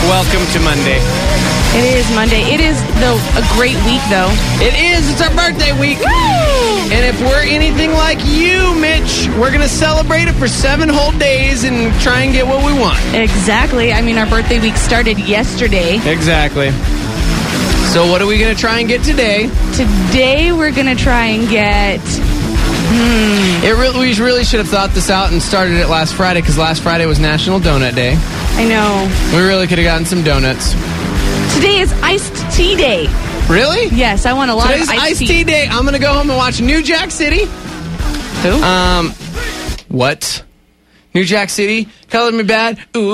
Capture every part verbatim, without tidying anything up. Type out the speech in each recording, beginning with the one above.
Welcome to Monday. It is Monday. It is, though, a great week, though. It is. It's our birthday week. Woo! And if we're anything like you, Mitch, we're going to celebrate it for seven whole days and try and get what we want. Exactly. I mean, our birthday week started yesterday. Exactly. So what are we going to try and get today? Today, we're going to try and get... Hmm. It really, we really should have thought this out and started it last Friday, because last Friday was National Donut Day. I know. We really could have gotten some donuts. Today is iced tea day. Really? Yes, I want a lot Today's of iced, iced tea. tea day. I'm going to go home and watch New Jack City. Who? Um, what? New Jack City? Color Me Bad? Ooh.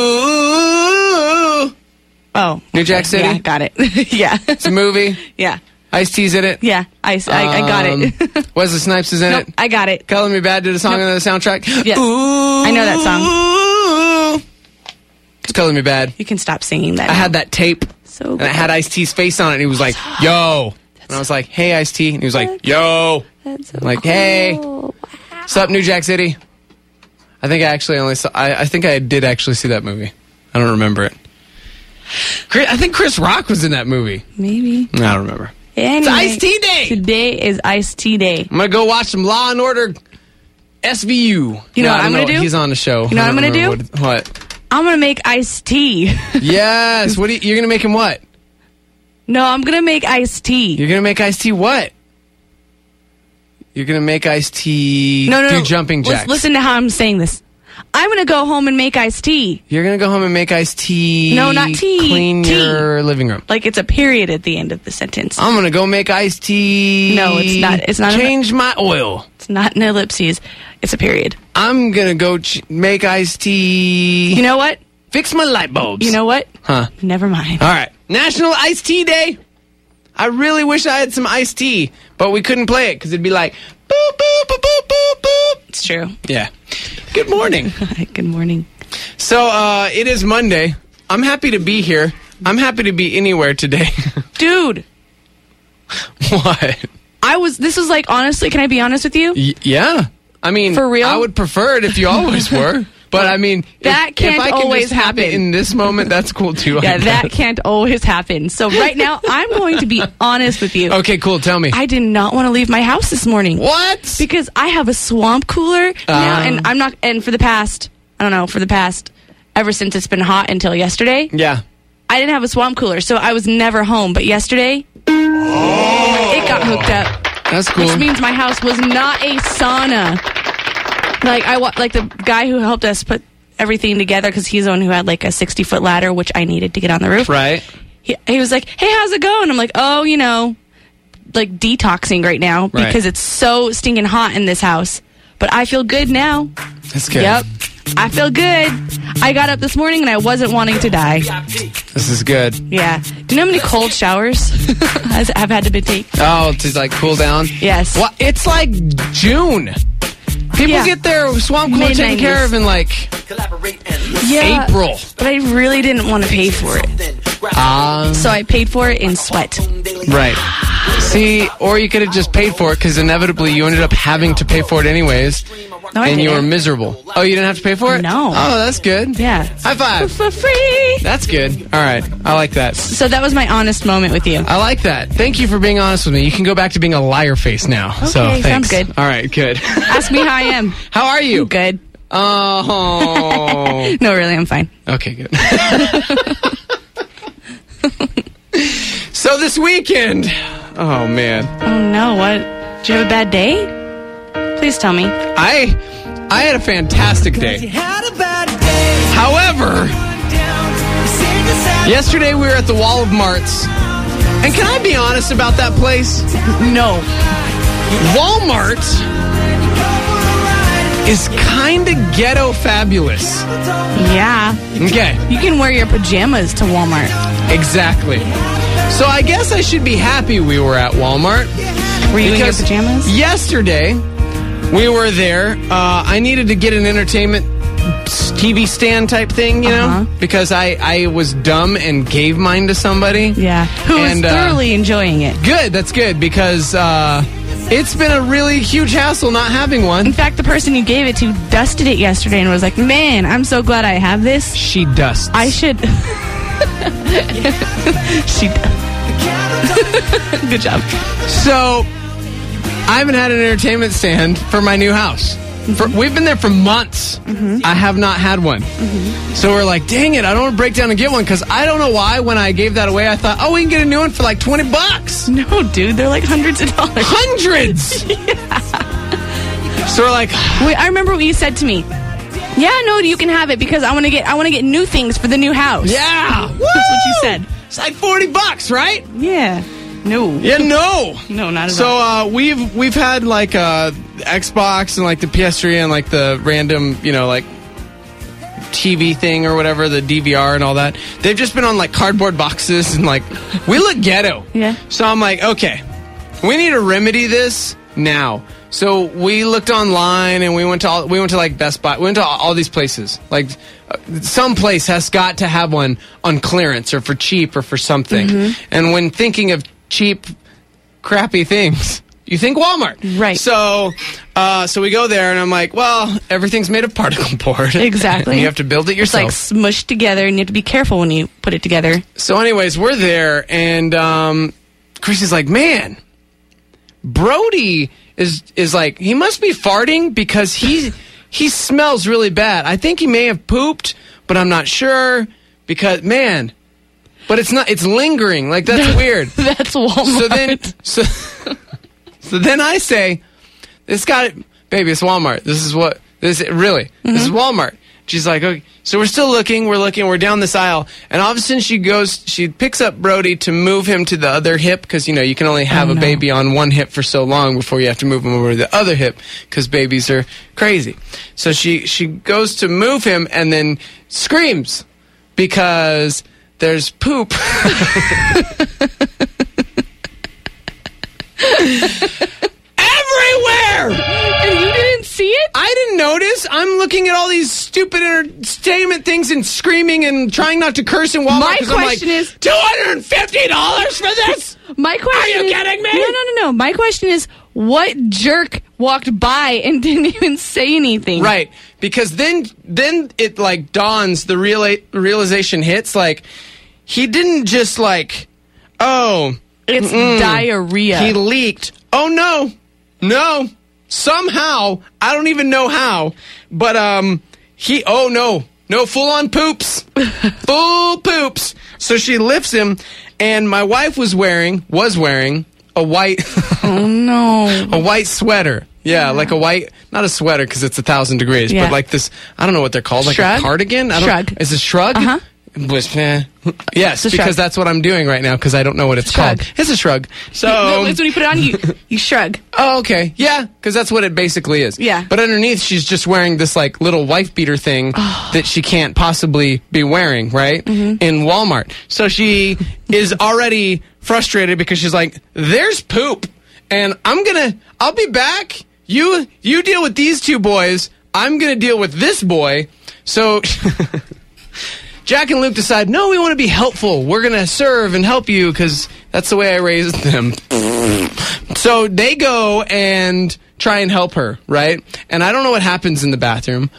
Oh. New Jack City? Yeah, got it. Yeah. It's a movie. Yeah. Ice T's in it. Yeah, I, I, I got it. Um, Wesley Snipes is in Nope, it. I got it. Color Me Bad did a song Nope. on the soundtrack. Yes. Ooh. I know that song. It's Color Me Bad. You can stop singing that. I now. had that tape. So And it had Ice T's face on it, and he was like, yo. And I was like, hey, Ice T. And he was like, yo. That's so I'm like, cool. hey. Wow. What's up, New Jack City? I think I actually only saw, I, I think I did actually see that movie. I don't remember it. Chris, I think Chris Rock was in that movie. Maybe. I don't remember. Anyway, It's Ice Tea Day. Today is iced tea day. I'm gonna go watch some Law and Order S V U. You know No, what I I'm don't gonna do? He's on the show. You know I what I'm don't gonna remember What? what? I'm gonna make iced tea. Yes. What? Are you, you're gonna make him what? No, I'm gonna make iced tea. You're gonna make iced tea what? You're gonna make iced tea. No, no, do no. jumping Listen- jacks. Listen to how I'm saying this. I'm gonna go home and make iced tea. You're gonna go home and make iced tea. No, not tea. Clean Tea. your living room. Like it's a period at the end of the sentence. I'm gonna go make iced tea. No, it's not- it's not a- Change my oil. It's not an ellipses. It's a period. I'm gonna go ch- make iced tea. You know what? Fix my light bulbs. You know what? Huh? Never mind. All right. National Iced Tea Day. I really wish I had some iced tea, but we couldn't play it because it'd be like boop boop boop boop boop boop. It's true. Yeah. Good morning. Good morning. So uh, it is Monday. I'm happy to be here. I'm happy to be anywhere today. Dude, What? I was, this was like, honestly, can I be honest with you? Y- yeah. I mean, For real? I would prefer it if you always were. But I mean, That if, can't if I can always just have it happen. in this moment, that's cool too. I Yeah, that guess. can't always happen. So right now, I'm going to be honest with you. Okay, cool. Tell me. I did not want to leave my house this morning. What? Because I have a swamp cooler now, Um. and I'm not, and for the past, I don't know, for the past, ever since it's been hot until yesterday, Yeah. I didn't have a swamp cooler, so I was never home. But yesterday, it got hooked up. That's cool. Which means my house was not a sauna. Like I wa- like the guy who helped us put everything together, because he's the one who had like a sixty foot ladder, which I needed to get on the roof. Right. He, he was like, "Hey, how's it going?" I'm like, "Oh, you know, like detoxing right now Right. because it's so stinking hot in this house." But I feel good now. That's good. Yep, I feel good. I got up this morning and I wasn't wanting to die. This is good. Yeah. Do you know how many cold showers I've had to be take? Oh, to like cool down? Yes. Well, it's like June. People Yeah. get their swamp cooler taken mid-nineties. care of in like Yeah, April. but I really didn't want to pay for it, Um, so I paid for it in sweat. right. See, or you could have just paid for it because inevitably you ended up having to pay for it anyways, No, I and you were didn't. miserable. Oh, you didn't have to pay for it? No. Oh, that's good. Yeah. High five. For free. That's good. All right. I like that. So that was my honest moment with you. I like that. Thank you for being honest with me. You can go back to being a liar face now. so Okay, thanks. sounds good. All right, good. Ask me how I am. How are you? Good. Oh. No, really, I'm fine. Okay, good. So this weekend, oh man, Oh no, what? Did you have a bad day? Please tell me. I I had a fantastic day. However, yesterday we were at the Wall of Marts, and can I be honest about that place? No. Walmart is kind of ghetto fabulous. Yeah. Okay, You can wear your pajamas to Walmart. exactly. So I guess I should be happy we were at Walmart. Were you in your Because pajamas? Yesterday, we were there. Uh, I needed to get an entertainment T V stand type thing, you Uh-huh. know, because I, I was dumb and gave mine to somebody. Yeah. Who was And, uh, thoroughly enjoying it. Good, that's good, because uh, it's been a really huge hassle not having In one. fact, the person you gave it to dusted it yesterday and was like, "Man, I'm so glad I have this. She dusts. I should She does. Good job. So, I haven't had an entertainment stand for my new house. For, we've been there for months. Mm-hmm. I have not had one. Mm-hmm. So we're like, dang it, I don't want to break down and get one, because I don't know why when I gave that away, I thought, oh, we can get a new one for like twenty bucks. No, dude, they're like hundreds of dollars. Hundreds! Yeah. So we're like... Wait, I remember what you said to me. Yeah, no, you can have it because I want to get I want to get new things for the new house. Yeah! That's what you said. It's like forty bucks, right? Yeah. No. Yeah, no. No, not at so, all. So, uh, we've, we've had, like, uh, Xbox and, like, the P S three and, like, the random, you know, like, T V thing or whatever, the D V R and all that. They've just been on, like, cardboard boxes and, like, we look ghetto. Yeah. So I'm like, okay, we need to remedy this now. So we looked online and we went to all, we went to, like, Best Buy. We went to all, all these places. Like, uh, some place has got to have one on clearance or for cheap or for something. Mm-hmm. And when thinking of cheap, crappy things, you think Walmart. Right. So uh, so we go there, and I'm like, well, everything's made of particle board. Exactly. And you have to build it yourself. It's like smushed together, and you have to be careful when you put it together. So anyways, we're there, and um, Chrissy's like, man, Brody is is like, he must be farting because he, he smells really bad. I think he may have pooped, but I'm not sure because, man... But it's not, it's lingering. Like, that's weird. That's Walmart. So then, so, so then I say, this got, baby, it's Walmart. This is what, this, really, mm-hmm. This is Walmart. She's like, okay. So we're still looking, we're looking, we're down this aisle. And all of a sudden she goes, she picks up Brody to move him to the other hip, because, you know, you can only have oh, a no. baby on one hip for so long before you have to move him over to the other hip, because babies are crazy. So she, she goes to move him and then screams, because... there's poop everywhere! And you didn't see it? I didn't notice. I'm looking at all these stupid entertainment things and screaming and trying not to curse in Walmart. My question I'm like, is... two hundred fifty dollars for this? My question Are you is, kidding me? No, no, no, no. My question is, what jerk walked by and didn't even say anything? Right. Because then, then it, like, dawns, the real realization hits, like... He didn't just like, oh. It's mm, diarrhea. He leaked. Oh, no. No. Somehow, I don't even know how, but um, he, oh, no. No, full-on poops. Full poops. So she lifts him, and my wife was wearing, was wearing, a white. Oh, no. A white sweater. Yeah, yeah, like a white, not a sweater because it's a thousand degrees, yeah. But like this, I don't know what they're called, like shrug? A cardigan? I don't, shrug. Is it shrug? Uh-huh. Was, eh. Yes, because shrug. that's what I'm doing right now because I don't know what it's shrug. called. It's a shrug. So no, it's when you put it on, you you shrug. Oh, okay. Yeah, because that's what it basically is. Yeah. But underneath, she's just wearing this like little wife beater thing oh. that she can't possibly be wearing, right? Mm-hmm. In Walmart. So she is already frustrated because she's like, "There's poop, and I'm gonna, I'll be back. You you deal with these two boys. I'm gonna deal with this boy." So. Jack and Luke decide, no, we want to be helpful. We're going to serve and help you because that's the way I raised them. So they go and try and help her, right? And I don't know what happens in the bathroom.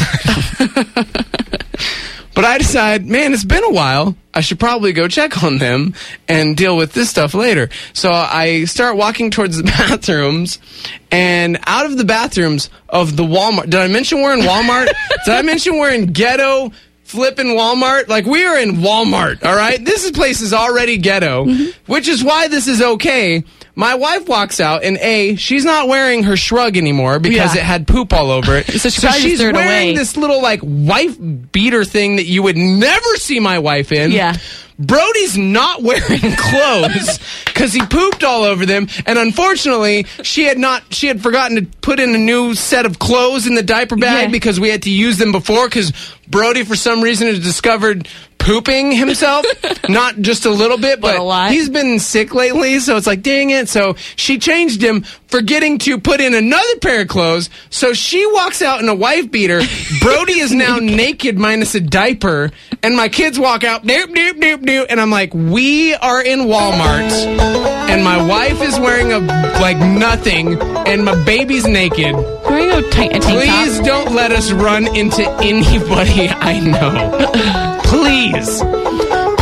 But I decide, man, it's been a while. I should probably go check on them and deal with this stuff later. So I start walking towards the bathrooms, and out of the bathrooms of the Walmart. Did I mention we're in Walmart? Did I mention we're in ghetto flipping Walmart? Like, we are in Walmart, all right? This place is already ghetto, mm-hmm. which is why this is okay. My wife walks out, and A, she's not wearing her shrug anymore because yeah. it had poop all over it. so, she so she's wearing away. this little, like, wife beater thing that you would never see my wife in. Yeah. Brody's not wearing clothes because he pooped all over them, and unfortunately, she had not. She had forgotten to put in a new set of clothes in the diaper bag yeah. because we had to use them before. Because Brody, for some reason, has discovered pooping himself, not just a little bit, but, but a lot. He's been sick lately, so it's like, dang it. So she changed him, forgetting to put in another pair of clothes. So she walks out in a wife beater. Brody is now naked minus a diaper, and my kids walk out, doop, doop, doop, doop, and I'm like, we are in Walmart, and my wife is wearing a, like, nothing, and my baby's naked. Wearing a tank, a tank Please top. Don't let us run into anybody I know. Please.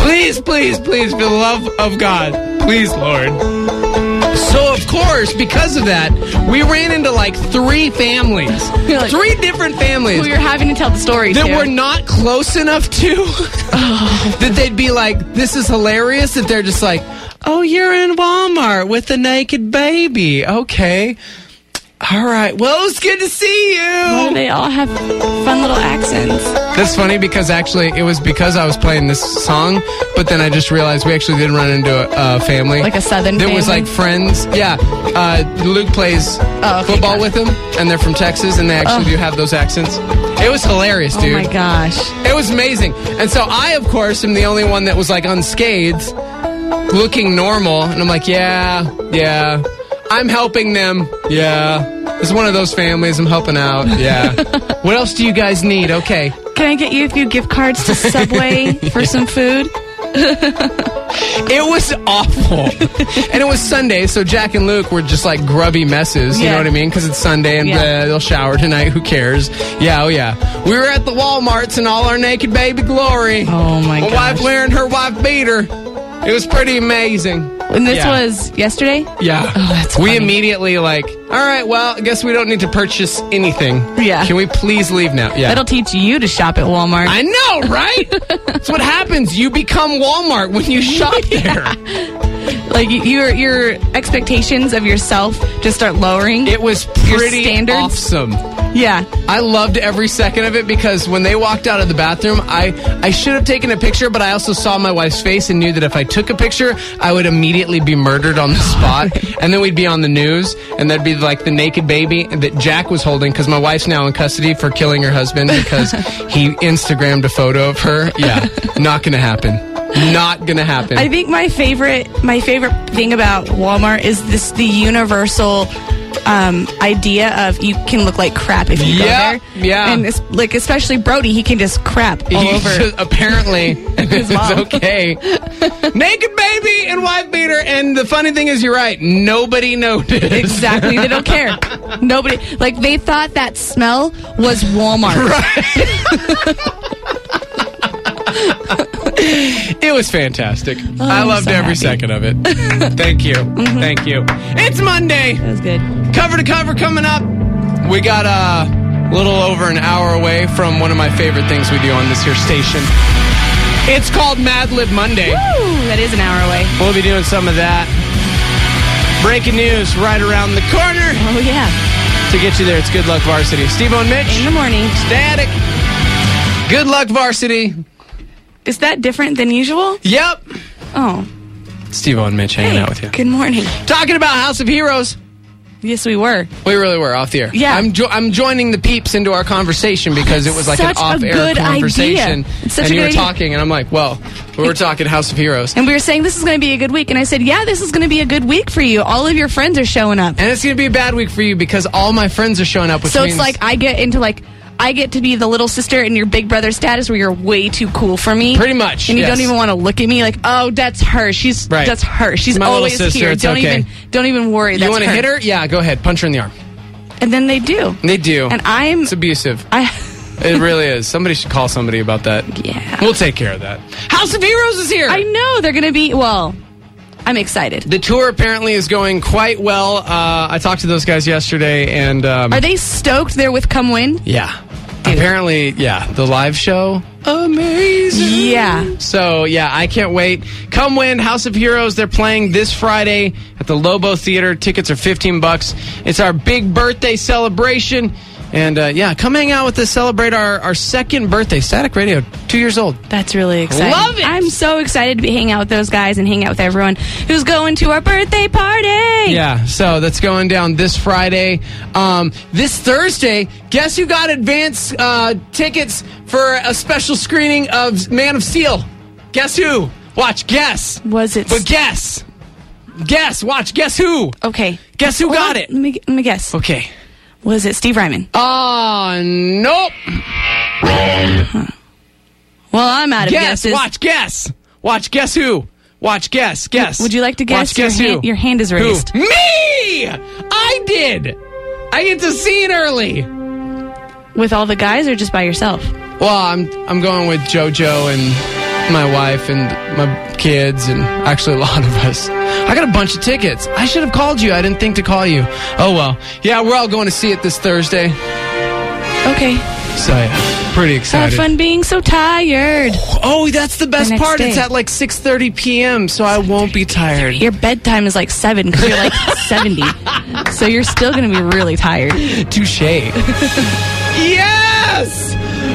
please, please, for the love of God. Please, Lord. So, of course, because of that, we ran into like three families. Like, three different families. Who you're having to tell the story that to. we're not close enough to. Oh. That they'd be like, this is hilarious. That they're just like, oh, you're in Walmart with a naked baby. Okay. All right. Well, it's good to see you. Well, they all have fun little accents. That's funny because actually it was because I was playing this song, but then I just realized we actually did run into a, a family. Like a Southern that family? was like friends. Yeah. Uh, Luke plays oh, okay, football with them, and they're from Texas, and they actually oh. do have those accents. It was hilarious, dude. Oh, my gosh. It was amazing. And so I, of course, am the only one that was like unscathed, looking normal, and I'm like, yeah, yeah. I'm helping them. Yeah. It's one of those families. I'm helping out. Yeah. What else do you guys need? Okay. Can I get you a few gift cards to Subway for some food? It was awful. And it was Sunday, so Jack and Luke were just like grubby messes. You yeah. know what I mean? Because it's Sunday and yeah. uh, they'll shower tonight. Who cares? Yeah, oh yeah. We were at the Walmarts in all our naked baby glory. Oh my god. My wife wearing her wife beater. It was pretty amazing. And this yeah. was yesterday? Yeah. Oh, that's we funny. immediately like, all right, well, I guess we don't need to purchase anything. Yeah. Can we please leave now? Yeah. That'll teach you to shop at Walmart. I know, right? That's what happens. You become Walmart when you shop there. Like your your expectations of yourself just start lowering. It was Your pretty standards? awesome. Yeah. I loved every second of it because when they walked out of the bathroom, I, I should have taken a picture, but I also saw my wife's face and knew that if I took a picture, I would immediately be murdered on the spot. And then we'd be on the news, and there'd be like the naked baby that Jack was holding because my wife's now in custody for killing her husband because he Instagrammed a photo of her. Yeah, not going to happen. Not gonna happen. I think my favorite my favorite thing about Walmart is this the universal um, idea of you can look like crap if you yeah, go there. Yeah. And it's, like especially Brody, he can just crap all he over. Just, apparently, his it's mom. okay. Naked baby and wife beater, and the funny thing is, you're right. Nobody noticed. Exactly, they don't care. Nobody like they thought that smell was Walmart. Right. It was fantastic. Oh, I I'm loved so every happy. second of it. Thank you. Mm-hmm. Thank you. It's Monday. That was good. Cover to cover coming up. We got a little over an hour away from one of my favorite things we do on this here station. It's called Mad Lib Monday. Woo, that is an hour away. We'll be doing some of that. Breaking news right around the corner. Oh yeah. To get you there, it's Good Luck Varsity. Steve-O and Mitch. In the morning. Static. Good Luck Varsity. Is that different than usual? Yep. Oh. Steve-O and Mitch hanging Hey, out with you. Good morning. Talking about House of Heroes. Yes, we were. We really were off the air. Yeah. I'm jo- I'm joining the peeps into our conversation because it was like Such an a off-air good conversation. idea. It's such and a you good were idea. talking, and I'm like, well, we were talking House of Heroes. And we were saying this is going to be a good week. And I said, yeah, this is going to be a good week for you. All of your friends are showing up. And it's going to be a bad week for you because all my friends are showing up. Which So means it's like I get into like, I get to be the little sister in your big brother status where you're way too cool for me. Pretty much, And you yes. don't even want to look at me like, oh, that's her. She's Right. That's her. She's My little always sister, here. it's Don't okay. even don't even worry. you That's want to hit her? Yeah, go ahead. Punch her in the arm. And then they do. They do. And I'm It's abusive. I It really is. Somebody should call somebody about that. Yeah. We'll take care of that. House of Heroes is here. I know they're going to be well. I'm excited. The tour apparently is going quite well. Uh, I talked to those guys yesterday, and um, Are they stoked they're with Come Win? yeah. Apparently, yeah, the live show, amazing. Yeah. So, yeah, I can't wait. Come Win, House of Heroes. They're playing this Friday at the Lobo Theater. Tickets are fifteen bucks. It's our big birthday celebration. And, uh, yeah, come hang out with us, celebrate our, our second birthday. Static Radio, two years old. That's really exciting. Love it! I'm so excited to be hanging out with those guys and hang out with everyone who's going to our birthday party. Yeah, so that's going down this Friday. Um, this Thursday, guess who got advance uh, tickets for a special screening of Man of Steel? Guess who? Watch, guess. Was it? But guess. Guess, watch, guess who? Okay. Guess who Hold got on. it? Let me, let me guess. Okay. Was it Steve Ryman? Oh, nope. Well, I'm out of Guess, guesses. watch, guess. Watch, guess who? Watch, guess, guess. Would you like to guess? Watch, guess your, who? hand, your hand is Who? raised. Me! I did. I get to see it early. With all the guys or just by yourself? Well, I'm I'm going with JoJo and my wife and my kids and actually a lot of us. I got a bunch of tickets. I should have called you. I didn't think to call you. Oh, well. Yeah, we're all going to see it this Thursday. Okay. So, yeah, pretty excited. Have fun being so tired. Oh, that's the best The next part. day. It's at like six thirty p.m., so I won't be tired. Your bedtime is like seven because you're like seventy. So you're still going to be really tired. Touche. Yes!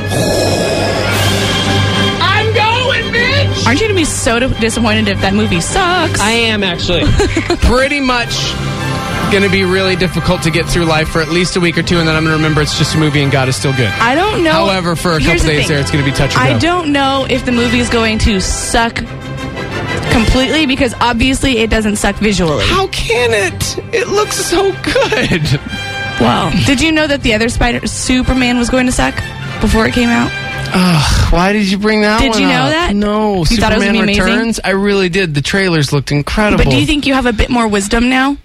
I'm going, bitch! Aren't you going to be so di- disappointed if that movie sucks? I am, actually. Pretty much going to be really difficult to get through life for at least a week or two, and then I'm going to remember it's just a movie and God is still good. I don't know. However, for a Here's couple the days thing. there, it's going to be touch and go. I don't know if the movie is going to suck completely because obviously it doesn't suck visually. How can it? It looks so good. Wow. Did you know that the other Spider Superman was going to suck before it came out? Ugh, why did you bring that Did one you know up? that? No. You Superman thought it was gonna be amazing? Returns? I really did. The trailers looked incredible. But do you think you have a bit more wisdom now?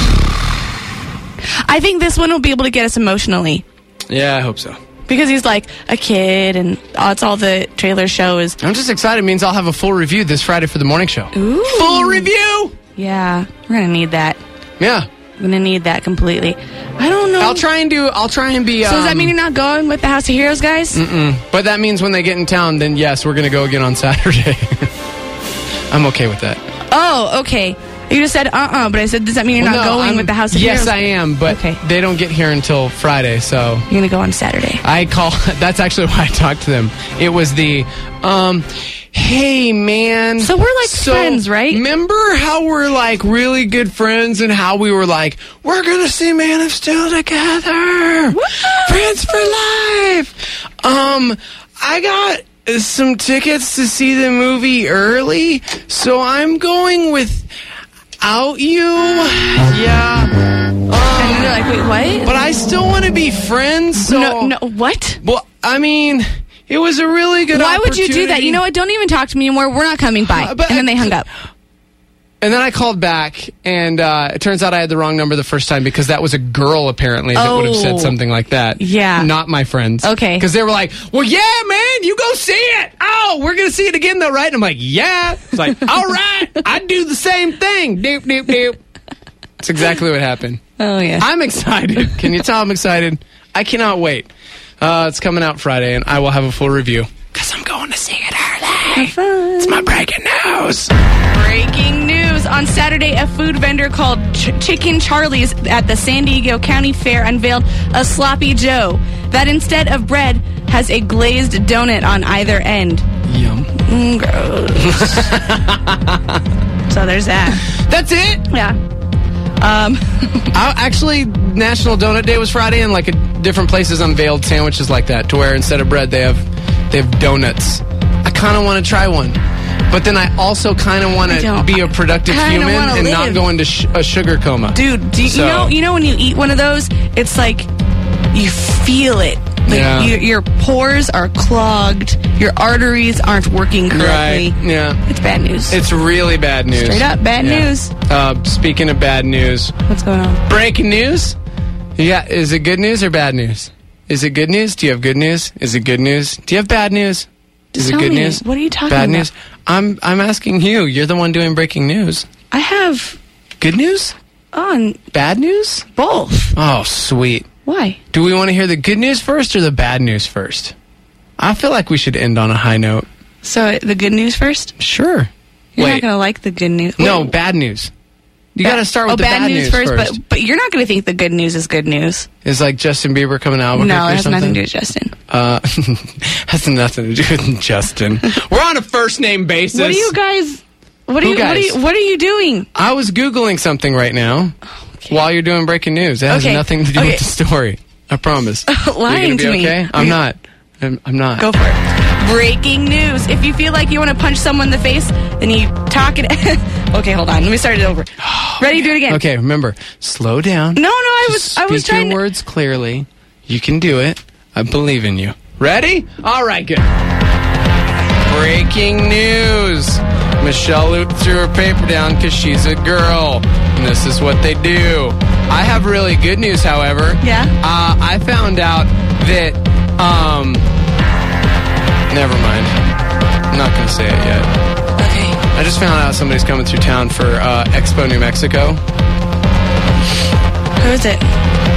I think this one will be able to get us emotionally. Yeah, I hope so. Because he's like a kid and that's all the trailer show is. I'm just excited. It means I'll have a full review this Friday for the morning show. Ooh. Full review! Yeah, we're going to need that. Yeah. We're going to need that completely. I don't know. I'll try and do, I'll try and be, So um, does that mean you're not going with the House of Heroes, guys? Mm-mm. But that means when they get in town, then yes, we're going to go again on Saturday. I'm okay with that. Oh, okay. You just said uh-uh, but I said, does that mean you're Well, not no, going I'm- with the House of yes, Heroes? I am, but Okay. they don't get here until Friday, so You're going to go on Saturday. I call, that's actually why I talked to them. It was the, um, hey, man. So we're like friends, right? Remember how we're like really good friends and how we were like, we're going to see Man of Steel together. Woo! Friends for life. Um, I got some tickets to see the movie early, so I'm going without you. Yeah. And Um, they're like, wait, what? but I still want to be friends, so... no, no, what? Well, I mean, it was a really good Why would you do that? opportunity. You know what? Don't even talk to me anymore. We're not coming by. Uh, but- and then they hung up. And then I called back, and uh, it turns out I had the wrong number the first time because that was a girl, apparently, that would have Oh. said something like that. Yeah. Not my friends. Okay. Because they were like, well, yeah, man, you go see it. Oh, we're going to see it again, though, right? And I'm like, yeah. It's like, all right, I'd do the same thing. Doop, doop, doop. That's exactly what happened. Oh, yeah. I'm excited. Can you tell I'm excited? I cannot wait. Uh, it's coming out Friday, and I will have a full review because I'm going to see it early. Have fun. It's my breaking news. Breaking news. On Saturday, a food vendor called Ch- Chicken Charlie's at the San Diego County Fair unveiled a Sloppy Joe that instead of bread has a glazed donut on either end. Yum. Mm, gross. So there's that. That's it? Yeah. Um, I, actually, National Donut Day was Friday, and like a, different places unveiled sandwiches like that, to where instead of bread, they have they have donuts. I kind of want to try one, but then I also kind of want I to don't- be a productive I kinda human wanna and not live. go into sh- a sugar coma. dude, do you, So- you know you know when you eat one of those, it's like you feel it. Like Yeah. your, your pores are clogged. Your arteries aren't working correctly. Right? Yeah, It's bad news. it's really bad news. Straight up bad Yeah. news. Uh, speaking of bad news, What's going on? breaking news. Yeah, is it good news or bad news? Is it good news? Do you have good news? Is it good news? Do you have bad news? Just Is it tell good me. news? What are you talking bad about? news? I'm I'm asking you. You're the one doing breaking news. I have Good news? on Bad news? both. Oh, sweet. Why? Do we want to hear the good news first or the bad news first? I feel like we should end on a high note. So the good news first? Sure. You're Wait. not going to like the good news. No, Wait. bad news. You Ba- got to start with oh, the bad, news, first. But but you're not going to think the good news is good news. It's like Justin Bieber coming out. No, or it has something. nothing to do with Justin. Uh, has nothing to do with Justin. We're on a first name basis. What are you guys? What are Who you? What are guys? you? What are you doing? I was Googling something right now while you're doing breaking news. It has Okay. nothing to do Okay. with the story. I promise. Lying you gonna be to me. okay? I'm not. I'm, I'm not. Go for it. Breaking news. If you feel like you want to punch someone in the face, then you talk it. Okay, hold on. Let me start it over. Ready? Do it again. Okay, remember, slow down. No, no. I was. Just I was speak your trying. To, words clearly. You can do it. I believe in you. Ready? All right, good. Breaking news. Michelle Luke threw her paper down because she's a girl. And this is what they do. I have really good news, however. Yeah? Uh, I found out that, um, never mind. I'm not going to to say it yet. Okay. I just found out somebody's coming through town for uh, Expo New Mexico. Who is it?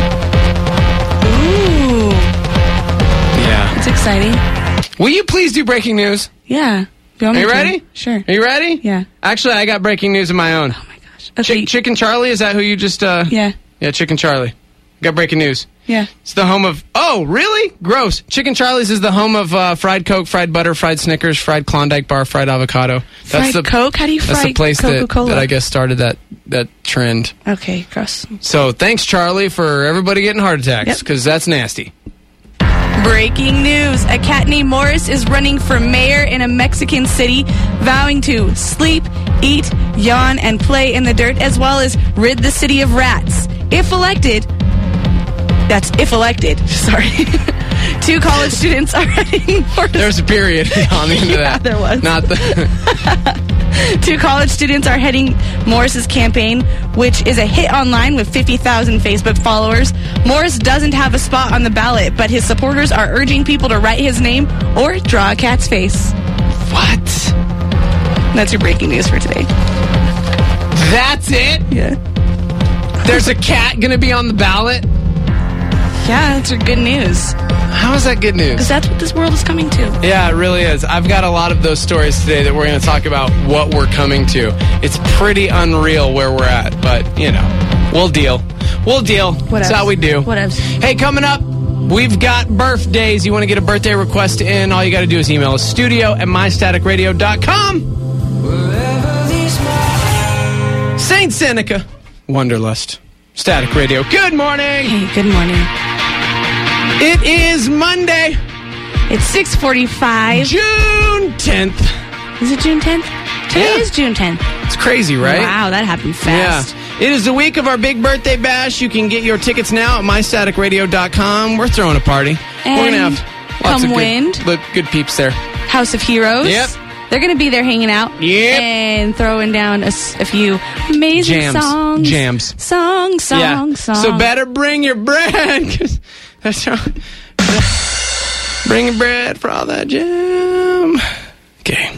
Ooh. Yeah. It's exciting. Will you please do breaking news? Yeah. You want Are me you to? ready? Sure. Are you ready? Yeah. Actually, I got breaking news of my own. Oh my gosh. Okay. Ch- Chicken Charlie, is that who you just... Uh, yeah. Yeah, Chicken Charlie. Got breaking news. Yeah. It's the home of... Oh, really? Gross. Chicken Charlie's is the home of uh, fried Coke, fried butter, fried Snickers, fried Klondike bar, fried avocado. Fried the, Coke? How do you That's fry the place that, Coca-Cola? that I guess started that, that trend. Okay, gross. So thanks, Charlie, for everybody getting heart attacks, because Yep. that's nasty. Breaking news. A cat named Morris is running for mayor in a Mexican city, vowing to sleep, eat, yawn, and play in the dirt, as well as rid the city of rats. If elected, that's if elected, sorry. Two college students are heading for... There's a period on the end Yeah, of that. there was. Not the... Two college students are heading Morris's campaign, which is a hit online with fifty thousand Facebook followers. Morris doesn't have a spot on the ballot, but his supporters are urging people to write his name or draw a cat's face. What? That's your breaking news for today. That's it? Yeah. There's a cat going to be on the ballot? Yeah, that's your good news. How is that good news? Because that's what this world is coming to. Yeah, it really is. I've got a lot of those stories today that we're going to talk about what we're coming to. It's pretty unreal where we're at, but, you know, we'll deal. We'll deal. What That's else? how we do. What else? Hey, coming up, we've got birthdays. You want to get a birthday request in, all you got to do is email us studio at my static radio dot com. Saint Seneca, Wanderlust, Static Radio. Good morning. Hey, good morning. It is Monday, It's six forty-five. June tenth. Is it June tenth? Today Yeah. is June tenth. It's crazy, right? Wow, that happened fast. Yeah. It is the week of our big birthday bash. You can get your tickets now at my static radio dot com. We're throwing a party. And We're going to have lots come of wind. good, good, good peeps there. House of Heroes. Yep. They're going to be there hanging out. Yep. And throwing down a, s- a few amazing Jams. songs. Jams. Song, song, yeah. song. So better bring your bread. 'Cause that's how, bring your bread for all that jam. Okay.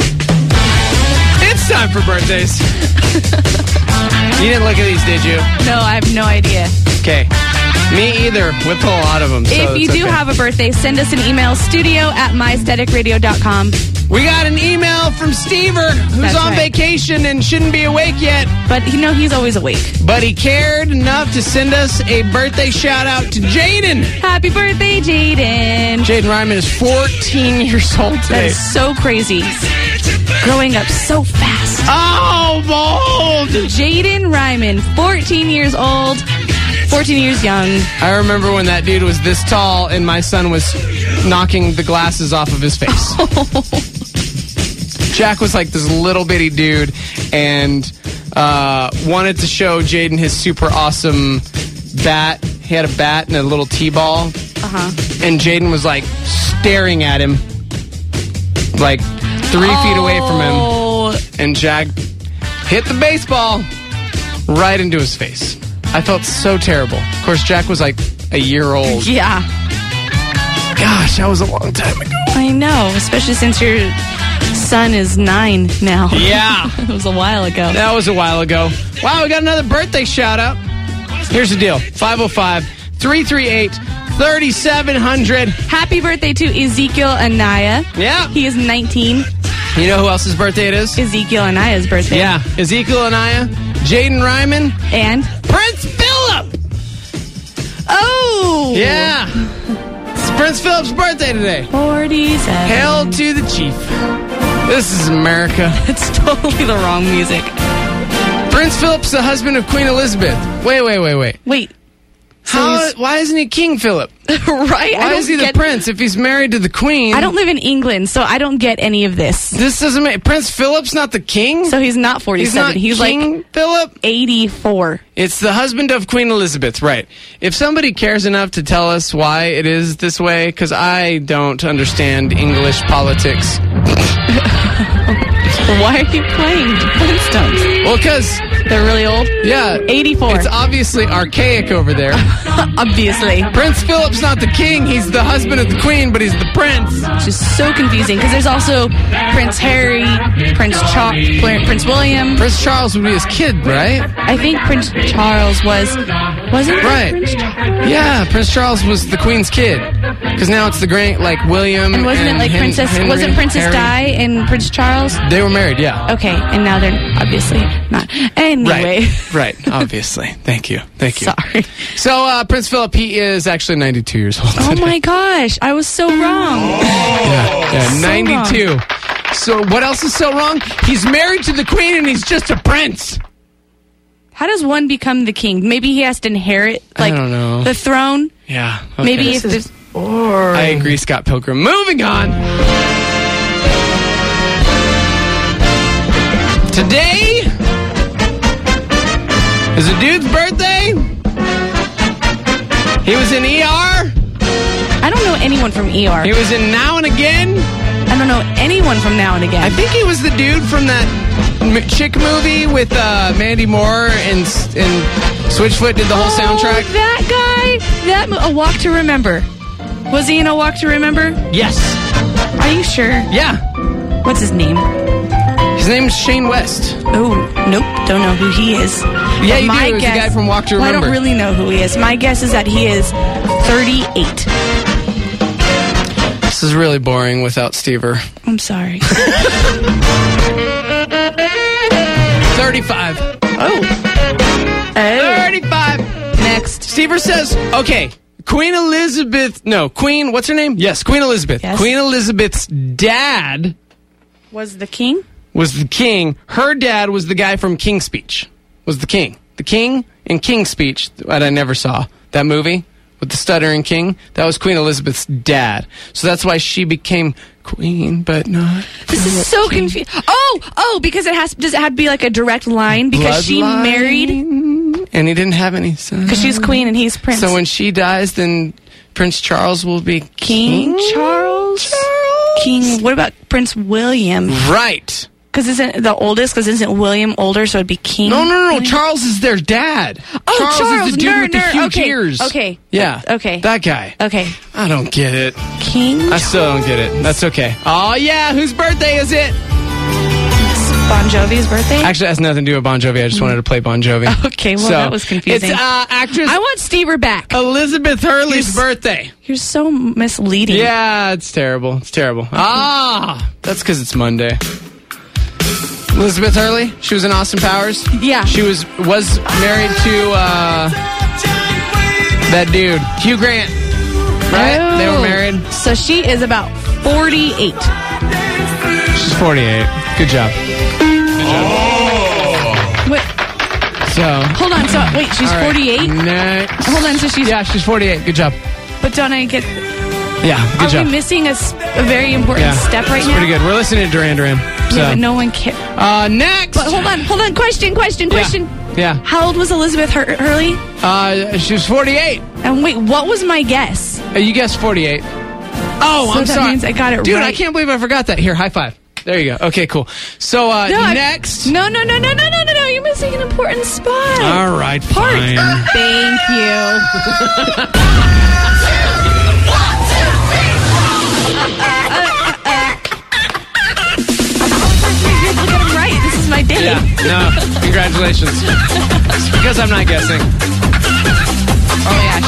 It's time for birthdays. You didn't look at these, did you? No, I have no idea. Okay. Me either. We pull a lot of them. So if you it's do okay. have a birthday, send us an email, studio at my static radio dot com. We got an email from Stever, who's That's on right. vacation and shouldn't be awake yet, But, you know, he's always awake. but he cared enough to send us a birthday shout out to Jaden. Happy birthday, Jaden. Jaden Ryman is fourteen years old That today. is so crazy. Growing up so fast. Oh, bold! Jaden Ryman, fourteen years old, fourteen years young. I remember when that dude was this tall and my son was knocking the glasses off of his face. Jack was like this little bitty dude and uh, wanted to show Jaden his super awesome bat. He had a bat and a little T-ball. Uh-huh. And Jaden was like staring at him like three feet away from him. Oh, And Jack hit the baseball right into his face. I felt so terrible. Of course, Jack was like a year old. yeah. Gosh, that was a long time ago. I know, especially since your son is nine now. Yeah. It was a while ago. That was a while ago. Wow, we got another birthday shout out. Here's the deal. five oh five, three three eight, three seven zero zero. Happy birthday to Ezekiel Anaya. Yeah. He is nineteen. You know who else's birthday it is? Ezekiel Anaya's birthday. Yeah. Ezekiel Anaya, Jaden Ryman, And? Prince Philip. Oh! Yeah. It's Prince Philip's birthday today. forty-seven. Hail to the chief. This is America. It's totally the wrong music. Prince Philip's the husband of Queen Elizabeth. Wait, wait, wait, wait. Wait. So How, he's- why isn't he King Philip? right? Why I don't is he the get, prince if he's married to the queen? I don't live in England, so I don't get any of this. This doesn't make... Prince Philip's not the king? So he's not he's forty-seven. not He's King like Philip? eighty-four. It's the husband of Queen Elizabeth, right. If somebody cares enough to tell us why it is this way, because I don't understand English politics. Why are you playing Flintstones? Well, because... They're really old? Yeah. eighty-four. It's obviously archaic over there. Obviously. Prince Philip's not the king. He's the husband of the queen, but he's the prince. Which is so confusing because there's also Prince Harry, Prince Cha- Prince William. Prince Charles would be his kid, right? I think Prince Charles was, wasn't it Right. Prince Charles? Yeah, Prince Charles was the queen's kid. Because now it's the grand, like William. And wasn't and it like Hen- Princess, Henry, wasn't Princess Harry? Di and Prince Charles? They were married, yeah. Okay, and now they're obviously not. Anyway. Right, right, obviously. Thank you, thank you. Sorry. So, uh, Prince Philip, he is actually ninety-two years old Oh today. my gosh, I was so wrong. Yeah, yeah, So ninety-two. So, what else is so wrong? He's married to the queen and he's just a prince. How does one become the king? Maybe he has to inherit, like, I don't know. the throne? Yeah. Okay. Maybe if there's... I agree, Scott Pilgrim. Moving on. Today is a dude's birthday. He was in E R. I don't know anyone from E R. He was in Now and Again. I don't know anyone from Now and Again. I think he was the dude from that m- chick movie with uh, Mandy Moore and, and Switchfoot did the whole oh, soundtrack. that guy? That mo- A Walk to Remember. Was he in A Walk to Remember? Yes. Are you sure? Yeah. What's his name? His name's Shane West. Oh, nope. Don't know who he is. Yeah, But you my do. It's the guess- guy from Walk to Well, I Remember. don't really know who he is. My guess is that he is thirty-eight. This is really boring without Stever. I'm sorry. thirty-five. Oh. thirty-five. Next. Stever says, okay, Queen Elizabeth, no, Queen, what's her name? Yes, Queen Elizabeth. Yes. Queen Elizabeth's dad Was the king? was the king. Her dad was the guy from King's Speech, was the king. The king in King's Speech, that I never saw, that movie with the stuttering king, that was Queen Elizabeth's dad. So that's why she became queen, but not... This is so confusing. Oh, oh, because it has, does it have to be like a direct line? Because she Bloodline, married, and he didn't have any sons. because she's queen and he's prince. So when she dies, then Prince Charles will be King Charles? Charles? King, what about Prince William? Right. Because isn't the oldest, because isn't William older, so it'd be King? No, no, no. Charles is their dad. Oh, Charles, Charles, is the dude nerd, with the nerd. huge Okay, ears. okay. Yeah. Okay. That guy. Okay. I don't get it. King I still don't get it. That's okay. Oh, yeah. Whose birthday is it? Bon Jovi's birthday? Actually, it has nothing to do with Bon Jovi. I just wanted to play Bon Jovi. Okay, well, So, that was confusing. It's uh, actress I want Stever back. Elizabeth Hurley's You're s- birthday. You're so misleading. Yeah, it's terrible. It's terrible. Ah, that's because it's Monday. Elizabeth Hurley, she was in Austin Powers. Yeah. She was was married to uh, that dude, Hugh Grant. Right? Oh. They were married. So she is about forty-eight. She's forty-eight. Good job. Wait, So, hold on. So wait, she's all right, forty-eight. Next. Hold on. So she's. Yeah, she's forty-eight. Good job. But don't I get? Yeah, good Are job. we missing a, s- a very important yeah, step right it's now? pretty good. We're listening to Duran Duran. So, Yeah, but no one cares. uh, next. But hold on, hold on. Question, question, Yeah. question. Yeah. How old was Elizabeth Hur- Hurley? Uh, she was forty-eight. And wait, what was my guess? Uh, you guessed forty-eight. Oh, So I'm that sorry. means I got it Dude, right. I can't believe I forgot that. Here, high five. There you go. Okay, cool. So, uh, No, I- next. No, no, no, no, no, no, no, no. You're missing an important spot. All right, Part. fine. Thank you. Look at him right. This is my day. Yeah, no, congratulations. It's because I'm not guessing. Oh, yeah,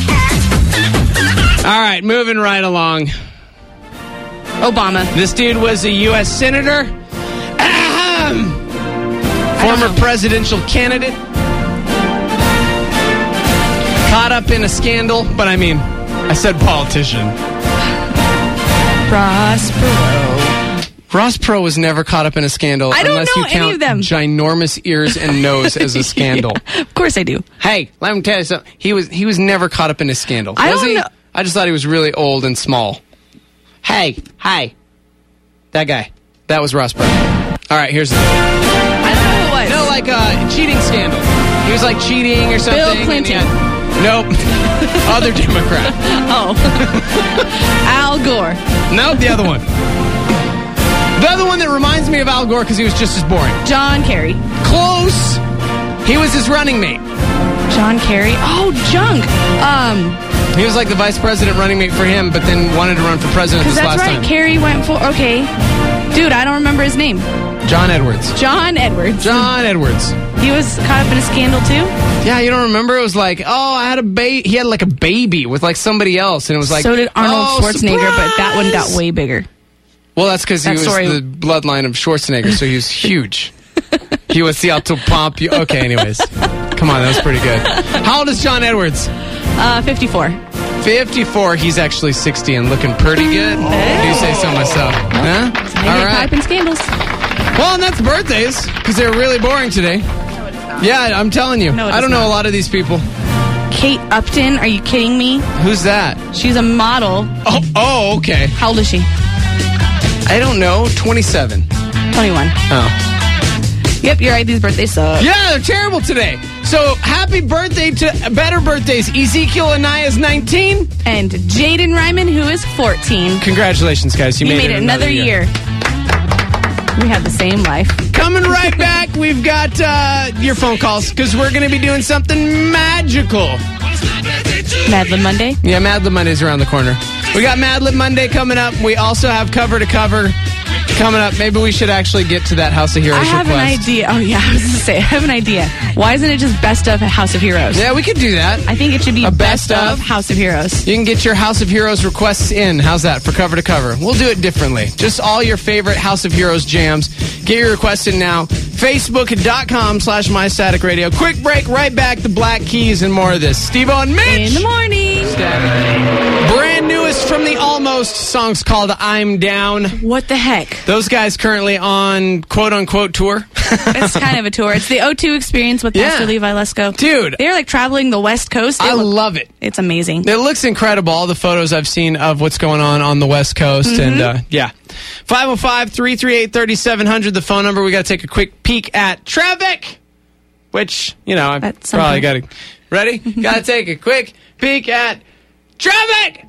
sure. All right, moving right along. Obama. This dude was a U S senator, Ahem. former presidential candidate, caught up in a scandal, but I mean, I said politician. Ross Perot. Ross Perot was never caught up in a scandal I don't unless know you count any of them. ginormous ears and nose as a scandal. Yeah, of course I do. Hey, let me tell you something. He was he was never caught up in a scandal. I was don't he? know. I just thought he was really old and small. Hey, hi. That guy. That was Ross Perot. All right, here's the I don't know who it was. No, like a cheating scandal. He was like cheating or something. Bill and he Clinton. had- nope. Other Democrat. Oh. Al Gore. Nope, the other one. The other one that reminds me of Al Gore because he was just as boring. John Kerry. Close. He was his running mate. John Kerry. Oh, Junk. Um, He was like the vice president running mate for him, but then wanted to run for president this that's last right. time. Kerry went for. Okay, dude, I don't remember his name. John Edwards. John Edwards. John Edwards. He was caught up in a scandal too. Yeah, you don't remember? It was like, oh, I had a baby. He had like a baby with like somebody else, and it was like, so did Arnold oh, Schwarzenegger, surprise! but that one got way bigger. Well, that's because he That was story- the bloodline of Schwarzenegger, so he was huge. He was the auto pump. Okay, anyways, come on, that was pretty good. How old is John Edwards? Uh, fifty-four. fifty-four. He's actually sixty and looking pretty good. Do you say so myself? Huh? I All get right. caught up in scandals. Well, and that's birthdays, because they're really boring today. Yeah, I'm telling you. No, it I is don't know not. a lot of these people. Kate Upton, are you kidding me? Who's that? She's a model. Oh, oh, okay. How old is she? I don't know. twenty-seven. twenty-one. Oh. Yep, you're right. These birthdays suck. Yeah, they're terrible today. So, happy birthday to better birthdays. Ezekiel Anaya's nineteen. And Jaden Ryman, who is fourteen. Congratulations, guys. You You made, made it another year. We have the same life. Coming right back, we've got uh, your phone calls because we're going to be doing something magical. Mad Lib Monday. Yeah, Mad Lib Monday's around the corner. We got Mad Lib Monday coming up. We also have Cover to Cover coming up. Maybe we should actually get to that House of Heroes I have request. an idea. Oh, yeah, I was going to say, I have an idea. Why isn't it just Best of House of Heroes? Yeah, we could do that. I think it should be A Best, best of of? House of Heroes. You can get your House of Heroes requests in. How's that for Cover to Cover? We'll do it differently. Just all your favorite House of Heroes jams. Get your requests in now. Facebook.com slash My Static Radio. Quick break, right back. The Black Keys and more of this. Steve-O and Mitch. In the morning. Brand newest from the Almost. Song's called I'm Down. What the heck? Those guys currently on quote-unquote tour. It's kind of a tour. It's the O two experience with Yeah. Pastor Levi Lesko. Dude. They're like traveling the West Coast. It I look- love it. It's amazing. It looks incredible, all the photos I've seen of what's going on on the West Coast. Mm-hmm. And, uh, yeah. five oh five, three three eight, three seven zero zero, the phone number. We got to take a quick peek at traffic, which, you know, I That's probably got something. to... Ready? got to take a quick peek at traffic!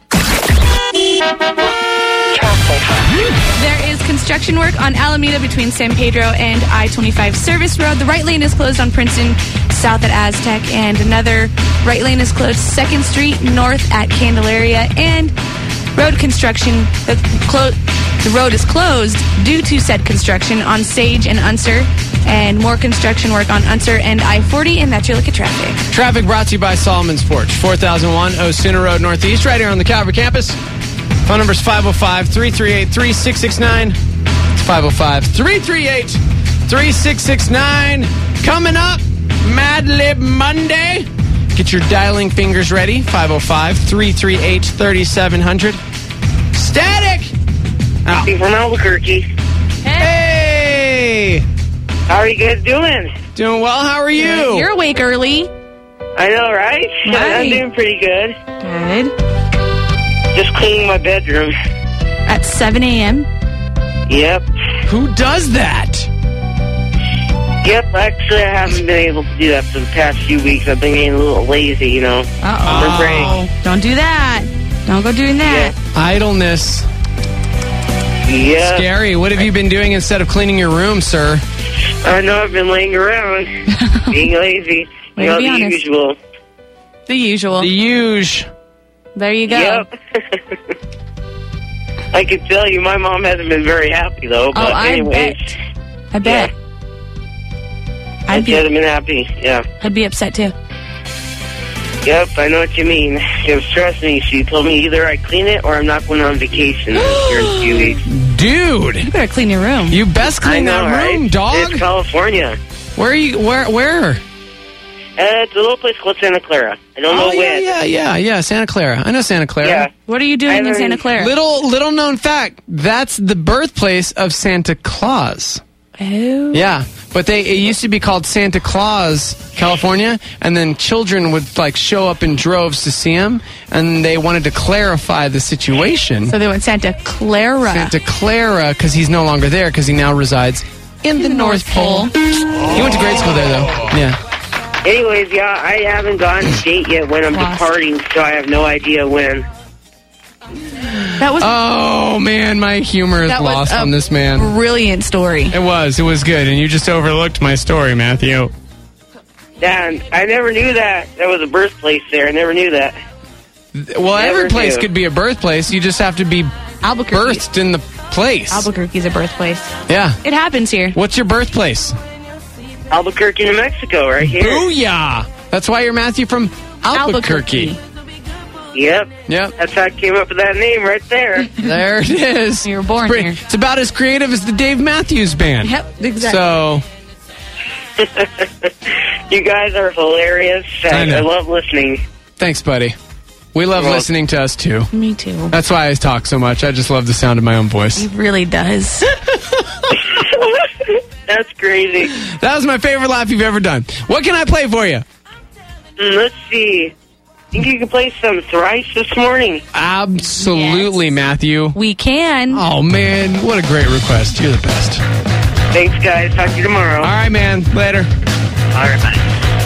There is construction work on Alameda between San Pedro and I twenty-five Service Road. The right lane is closed on Princeton south at Aztec, and another right lane is closed second Street north at Candelaria. And road construction, the, clo- the road is closed due to said construction on Sage and Unser, and more construction work on Unser and I forty, and that's your look at traffic. Traffic brought to you by Solomon's Porch, four thousand one Osuna Road Northeast, right here on the Calvary campus. Phone number is five oh five, three three eight, three six six nine. It's five oh five, three three eight, three six six nine. Coming up, Mad Lib Monday. Get your dialing fingers ready. five oh five, three three eight, three seven zero zero. Static! Oh. Steve from Albuquerque. Hey! How are you guys doing? Doing well, how are you? You're awake early. I know, right? Right. I'm doing pretty good. Good. Just cleaning my bedroom. At seven a.m. Yep. Who does that? Yep, actually I haven't been able to do that for the past few weeks. I've been getting a little lazy, you know. Uh-oh. My brain. Don't do that. Don't go doing that. Idleness. Yeah. Scary. What have you been doing instead of cleaning your room, sir? I know I've been laying around, being lazy. Way You to know, be the honest. usual. The usual. The huge. There you go. Yep. I can tell you my mom hasn't been very happy, though. Oh, But I anyways, bet. I bet. I'd she be, hasn't been happy. Yeah. I'd be upset too. Yep, I know what you mean. It was trust me. She told me either I clean it or I'm not going on vacation here in a few weeks. Dude, You better clean your room. you best I clean know, that room, right? dog. It's California. Where are you? Where? Where? Uh, it's a little place called Santa Clara. I don't Oh know yeah, when. yeah, yeah, yeah. Santa Clara. I know Santa Clara. Yeah. What are you I doing in haven't- Santa Clara? Little little known fact. That's the birthplace of Santa Claus. Oh. Yeah, but they it used to be called Santa Claus, California, and then children would like show up in droves to see him, and they wanted to clarify the situation. So they went Santa Clara. Santa Clara, because he's no longer there, because he now resides in the, the North North Pole. Pole. He went to grade school there, though. Yeah. Anyways, yeah, I haven't gotten a date yet when I'm Lost. departing, so I have no idea when. That was Oh man, my humor is that was lost a on this man. brilliant story. It was. It was good, and you just overlooked my story, Matthew. Dan, I never knew that. That was a birthplace there. I never knew that. Well, Never every place knew. could be a birthplace. You just have to be Albuquerque. birthed in the place. Albuquerque's a birthplace. Yeah. It happens here. What's your birthplace? Albuquerque, New Mexico, right here. Booyah! That's why you're Matthew from Albuquerque. Albuquerque. Yep. Yep. That's how I came up with that name right there. There it is. You were born it's pretty- here. It's about as creative as the Dave Matthews Band. Yep, exactly. So, You guys are hilarious. I I, know. I love listening. thanks, buddy. We love Well- listening to us, too. Me too. That's why I talk so much. I just love the sound of my own voice. It really does. That's crazy. That was my favorite laugh you've ever done. What can I play for you? Mm, let's see. Think you can play some Thrice this morning? Absolutely, Yes. Matthew. We can. Oh, man. What a great request. You're the best. Thanks, guys. Talk to you tomorrow. All right, man. Later. All right, bye.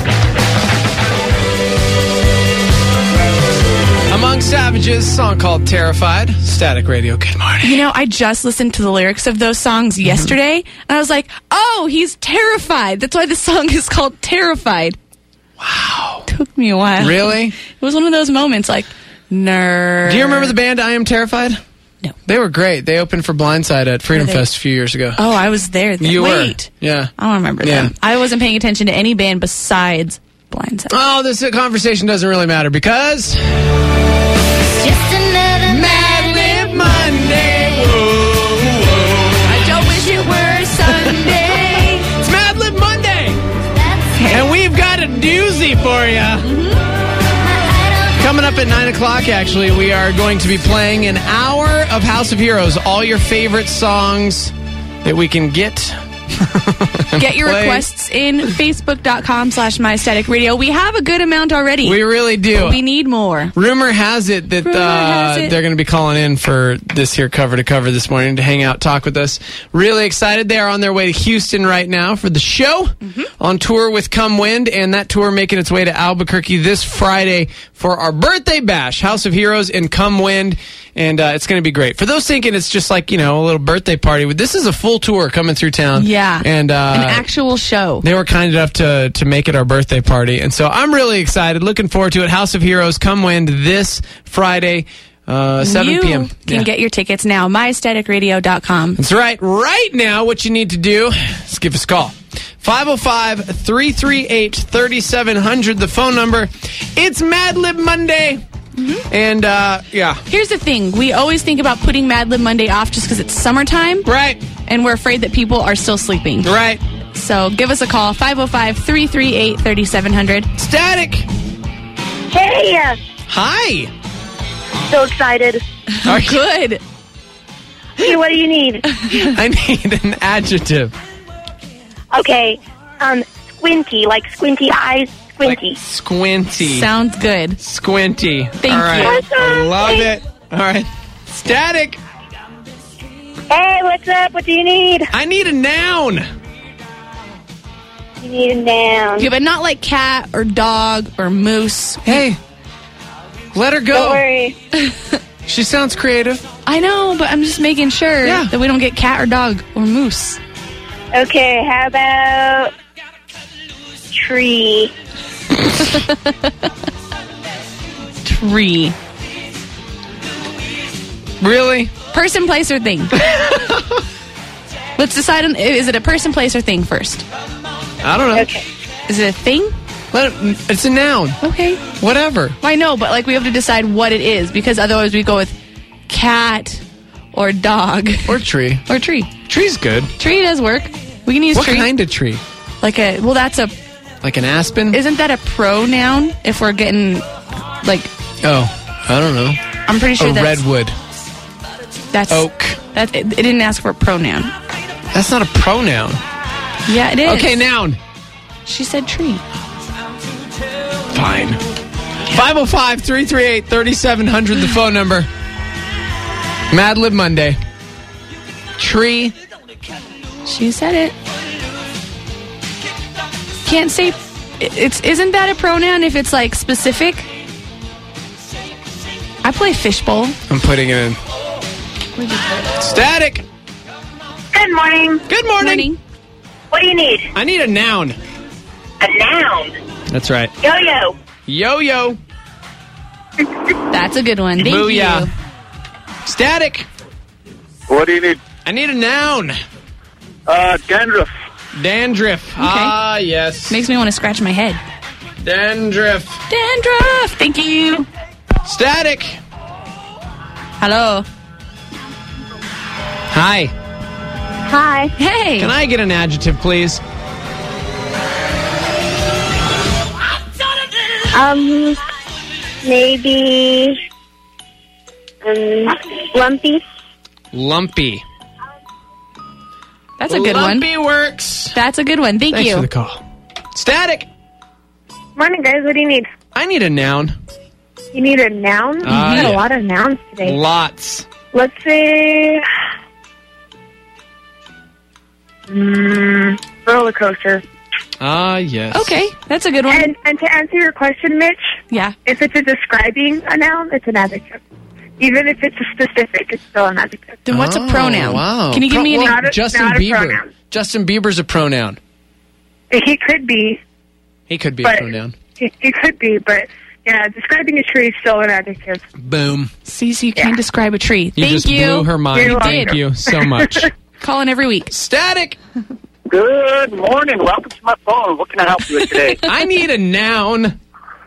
Among Savages, song called Terrified. Static Radio. Good morning. You know, I just listened to the lyrics of those songs Mm-hmm. yesterday, and I was like, oh, he's terrified. That's why the song is called Terrified. Wow. Took me a while. Really? It was one of those moments like, nerd. Do you remember the band I Am Terrified? No. They were great. They opened for Blindside at Freedom Were they? Fest a few years ago. Oh, I was there. You Wait. were. Yeah. I don't remember Yeah. them. I wasn't paying attention to any band besides Blindside. Oh, this conversation doesn't really matter because... Just another Mad Lib Monday. Whoa, whoa. I don't wish it were Sunday. It's Mad Lib Monday. And we've got a doozy for you. Coming up at nine o'clock, actually, we are going to be playing an hour of House of Heroes. All your favorite songs that we can get. Get your Play. requests in Facebook.com slash My Static Radio. We have a good amount already. We really do. But we need more. Rumor has it that Rumor uh, has it. they're going to be calling in for this here cover to cover this morning to hang out, talk with us. Really excited. They are on their way to Houston right now for the show, Mm-hmm. on tour with Come Wind, and that tour making its way to Albuquerque this Friday for our birthday bash, House of Heroes and Come Wind, and uh, it's going to be great. For those thinking it's just like, you know, a little birthday party, this is a full tour coming through town. Yeah. And uh, An actual show. they were kind enough to to make it our birthday party, and so I'm really excited. Looking forward to it. House of Heroes, Come Wind this Friday, uh, seven you p.m. can Yeah. get your tickets now. my static radio dot com. That's right. Right now, what you need to do is give us a call. five oh five, three three eight, three seven zero zero, the phone number. It's Mad Lib Monday. Mm-hmm. And, uh, yeah. Here's the thing. We always think about putting Mad Lib Monday off just because it's summertime, Right. and we're afraid that people are still sleeping. Right. So give us a call, five oh five, three three eight, three seven zero zero. Static. Hey, uh, Hi. so excited. Are you- Good. Hey, what do you need? I need an adjective. Okay, um, squinty, like squinty eyes, squinty. Like squinty. Sounds good. Squinty. Thank All right. you. I love Hey. it. All right. Static. Hey, what's up? What do you need? I need a noun. You need a noun. Yeah, but not like cat or dog or moose. Hey, let her Don't go. worry. She sounds creative. I know, but I'm just making sure Yeah. that we don't get cat or dog or moose. Okay, how about tree? Tree. Really? Person, place, or thing? Let's decide on, is it a person, place, or thing first? I don't know. Okay. Is it a thing? Let it, it's a noun. Okay. Whatever. I know, but like we have to decide what it is because otherwise we go with cat or dog Or tree. or tree. Tree's good. Tree does work. We can use What tree. kind of tree? Like a, well, that's a, Like an aspen? isn't that a pronoun if we're getting, like, oh, I don't know. I'm pretty sure A that's, redwood. that's, Oak. that, it, it didn't ask for a pronoun. That's not a pronoun. Yeah, it is. Okay, noun. She said tree. Fine. five oh five, three three eight, three seven zero zero, the phone number. Mad Lib Monday. Tree. She said it. Can't say it's isn't that a pronoun if it's like specific? I play fishbowl. I'm putting it in. Static. Good morning. Good morning. Morning. What do you need? I need a noun. A noun. That's right. Yo-yo. Yo-yo. That's a good one. Thank Booyah. you. Static. What do you need? I need a noun. Uh, dandruff. Dandruff. Ah, yes. Makes me want to scratch my head. Dandruff. Dandruff. Thank you. Static. Hello. Hi. Hi. Hey. Can I get an adjective, please? Um, maybe um, lumpy. Lumpy. That's a good Lumpy one. works. That's a good one. Thank Thanks you. for the call. Static. Morning, guys. What do you need? I need a noun. You need a noun? Ah, you got yeah. a lot of nouns today. Lots. Let's say... Mm, roller coaster. Ah, yes. Okay, that's a good one. And, and to answer your question, Mitch, Yeah. if it's a describing a noun, it's an adjective. Even if it's a specific, it's still an adjective. Then what's a Oh, pronoun? Wow. Can you give Pro- me an well, Not a- Justin not a Bieber. pronoun. Justin Bieber's a pronoun. He could be, He could be a but pronoun. he, he could be, but yeah, describing a tree is still an adjective. Boom. See, so you can describe a tree. You Thank just you. blew her mind. You're Thank welcome. you so much. Calling every week. Static. Good morning. Welcome to my phone. What can I help you with today? I need a noun.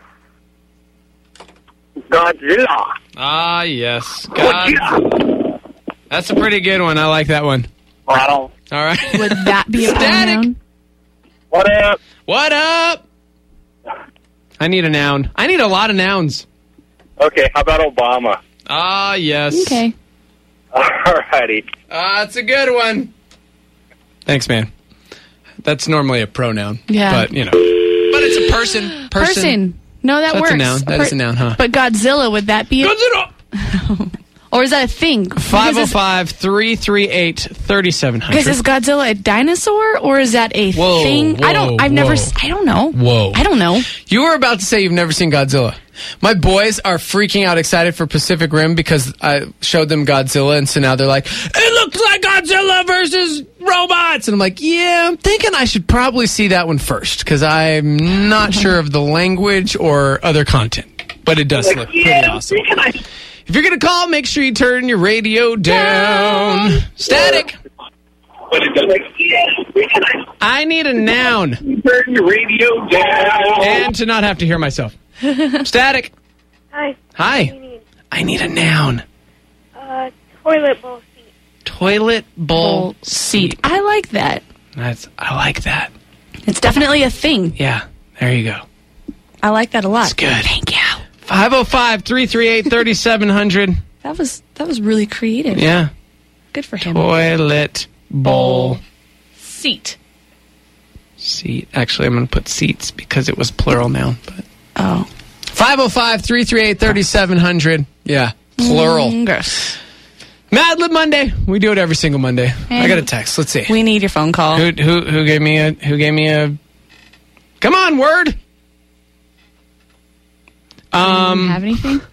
Godzilla. Ah, yes. God. Godzilla. That's a pretty good one. I like that one. Well, I don't. All right. Would that be a Static. pronoun? What up? What up? I need a noun. I need a lot of nouns. Okay, how about Obama? Ah, yes. Okay. Alrighty. Ah, that's a good one. Thanks, man. That's normally a pronoun. Yeah. But, you know. But it's a person. Person. Person. No, that That's works. a noun. That per- is a noun, huh? But Godzilla, would that be a... Godzilla. Or is that a thing? five oh five, three three eight, three seven zero Because zero. is Godzilla a dinosaur or is that a Whoa, thing? I don't. whoa, I've never. whoa. s- I don't know. Whoa. I don't know. You were about to say you've never seen Godzilla. My boys are freaking out excited for Pacific Rim because I showed them Godzilla, and so now they're like, it looks like Godzilla versus robots. And I'm like, yeah, I'm thinking I should probably see that one first because I'm not sure of the language or other content. But it does look pretty awesome. If you're going to call, make sure you turn your radio down. Static. I need a noun. Turn your radio down. And to not have to hear myself. Static. Hi. Hi. What do you need? I need a noun. Uh, toilet bowl seat. Toilet bowl Seat. I like that. That's. I like that. It's definitely a thing. Yeah. There you go. I like that a lot. It's good. Thank you. five oh five, three three eight, three seven zero zero. That was that was really creative. Yeah. Good for him. Toilet bowl Seat. seat. Actually, I'm going to put seats because it was plural now. But Oh. five oh five, three three eight, three seven zero zero. Yeah. Plural. Mm, gross. Mad Lib Monday. We do it every single Monday. I got a text. Let's see. We need your phone call. Who who who gave me a who gave me a Come on, word. Um Have anything?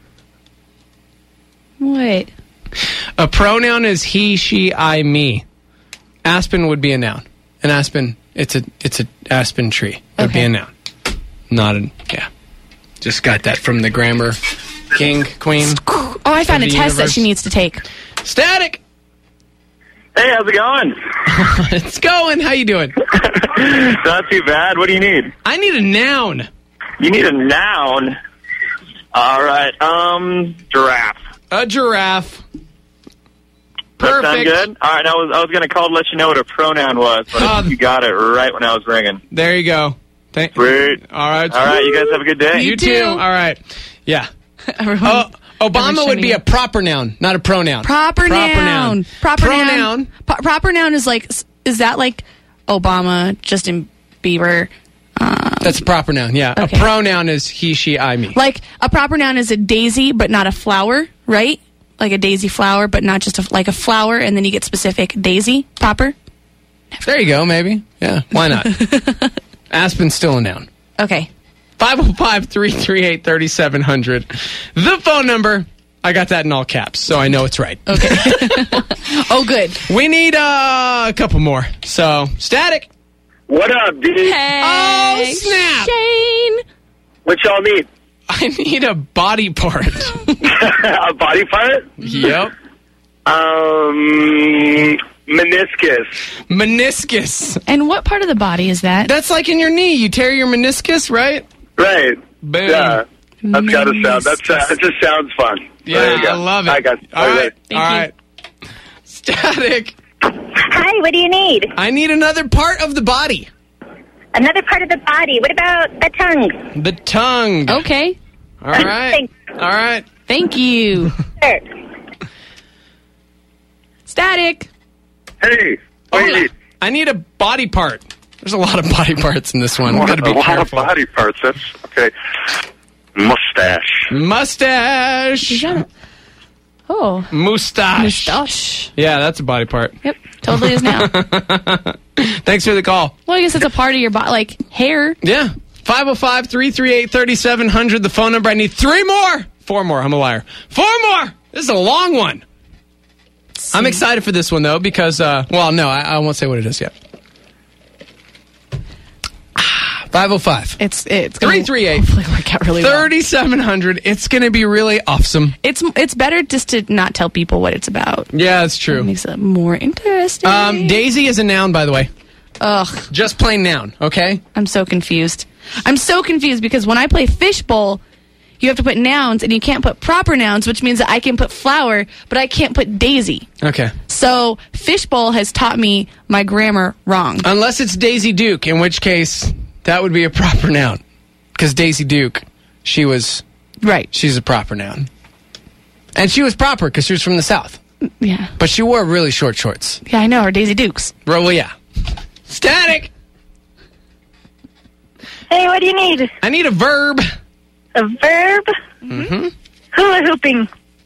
What? a pronoun is he, she, I, me. Aspen would be a noun. An aspen, it's a it's a aspen tree. Would be Okay. a noun. Not a yeah. Just got that from the grammar king, queen. Oh, I found a the test that universe. she needs to take. Static. Hey, how's it going? It's going. How you doing? Not too bad. What do you need? I need a noun. You need a noun. All right. Um, giraffe. A giraffe. That sound Perfect. good? All right. I was I was gonna call to let you know what a pronoun was, but Uh, you got it right when I was ringing. There you go. Thank. Sweet. All right. All right. You guys have a good day. You You too. too. All right. Yeah. Everyone, Oh, Obama everyone's would be shutting a proper noun, not a pronoun. proper, noun. Proper Pronoun. noun. Pro- proper noun is like, is that like Obama, Justin Bieber? That's a proper noun. Yeah. Okay. A pronoun is he, she, I, me. Like a proper noun is a daisy, but not a flower, right? Like a daisy flower, but not just a, like a flower, and then you get specific daisy. Proper. There you go. Maybe. Yeah. Why not? Aspen's still a noun. Okay. five oh five, three three eight, three seven zero zero. The phone number. I got that in all caps, so I know it's right. Okay. Oh, good. We need uh, a couple more. So, Static. What up, dude? Hey, Oh, snap. Shane. What y'all need? I need a body part. A body part? Yep. Um, meniscus. Meniscus. And what part of the body is that? That's like in your knee. You tear your meniscus, right? Right. Boom. Yeah. That's got to sound. That's Meniscus. it. Just sounds fun. Yeah, There you go. I love it. I got. All right. Thank All you. right. Static. Hi, what do you need? I need another part of the body. Another part of the body. What about the tongue? The tongue. Okay. All right. Thanks. All right. Thank you. Sure. Static. Hey, what do you need? I need a body part. There's a lot of body parts in this one. A Got to be lot of careful. body parts. That's okay. Mustache. Mustache. Shut up. Oh. Mustache. Mustache. Yeah, that's a body part. Yep. Totally is now. Thanks for the call. Well, I guess it's a part of your body, like hair. Yeah. five oh five, three three eight, three seven zero zero, the phone number. I need three more. Four more. I'm a liar. Four more. This is a long one. I'm excited for this one, though, because, uh, well, no, I, I won't say what it is yet. five oh five. It's it's gonna three three eight, hopefully work out really well. thirty-seven hundred. It's going to be really awesome. It's it's better just to not tell people what it's about. Yeah, it's It true. makes it more interesting. Um, Daisy is a noun, by the way. Ugh, Just plain noun, okay? I'm so confused. I'm so confused because when I play fishbowl, you have to put nouns and you can't put proper nouns, which means that I can put flower, but I can't put Daisy. Okay. So fishbowl has taught me my grammar wrong. Unless it's Daisy Duke, in which case that would be a proper noun. Because Daisy Duke, she was, Right. she's a proper noun. And she was proper because she was from the South. Yeah. But she wore really short shorts. Yeah, I know her. Daisy Dukes. Well, well, yeah. Static! Hey, what do you need? I need a verb. A verb? Mm-hmm. Hula hooping.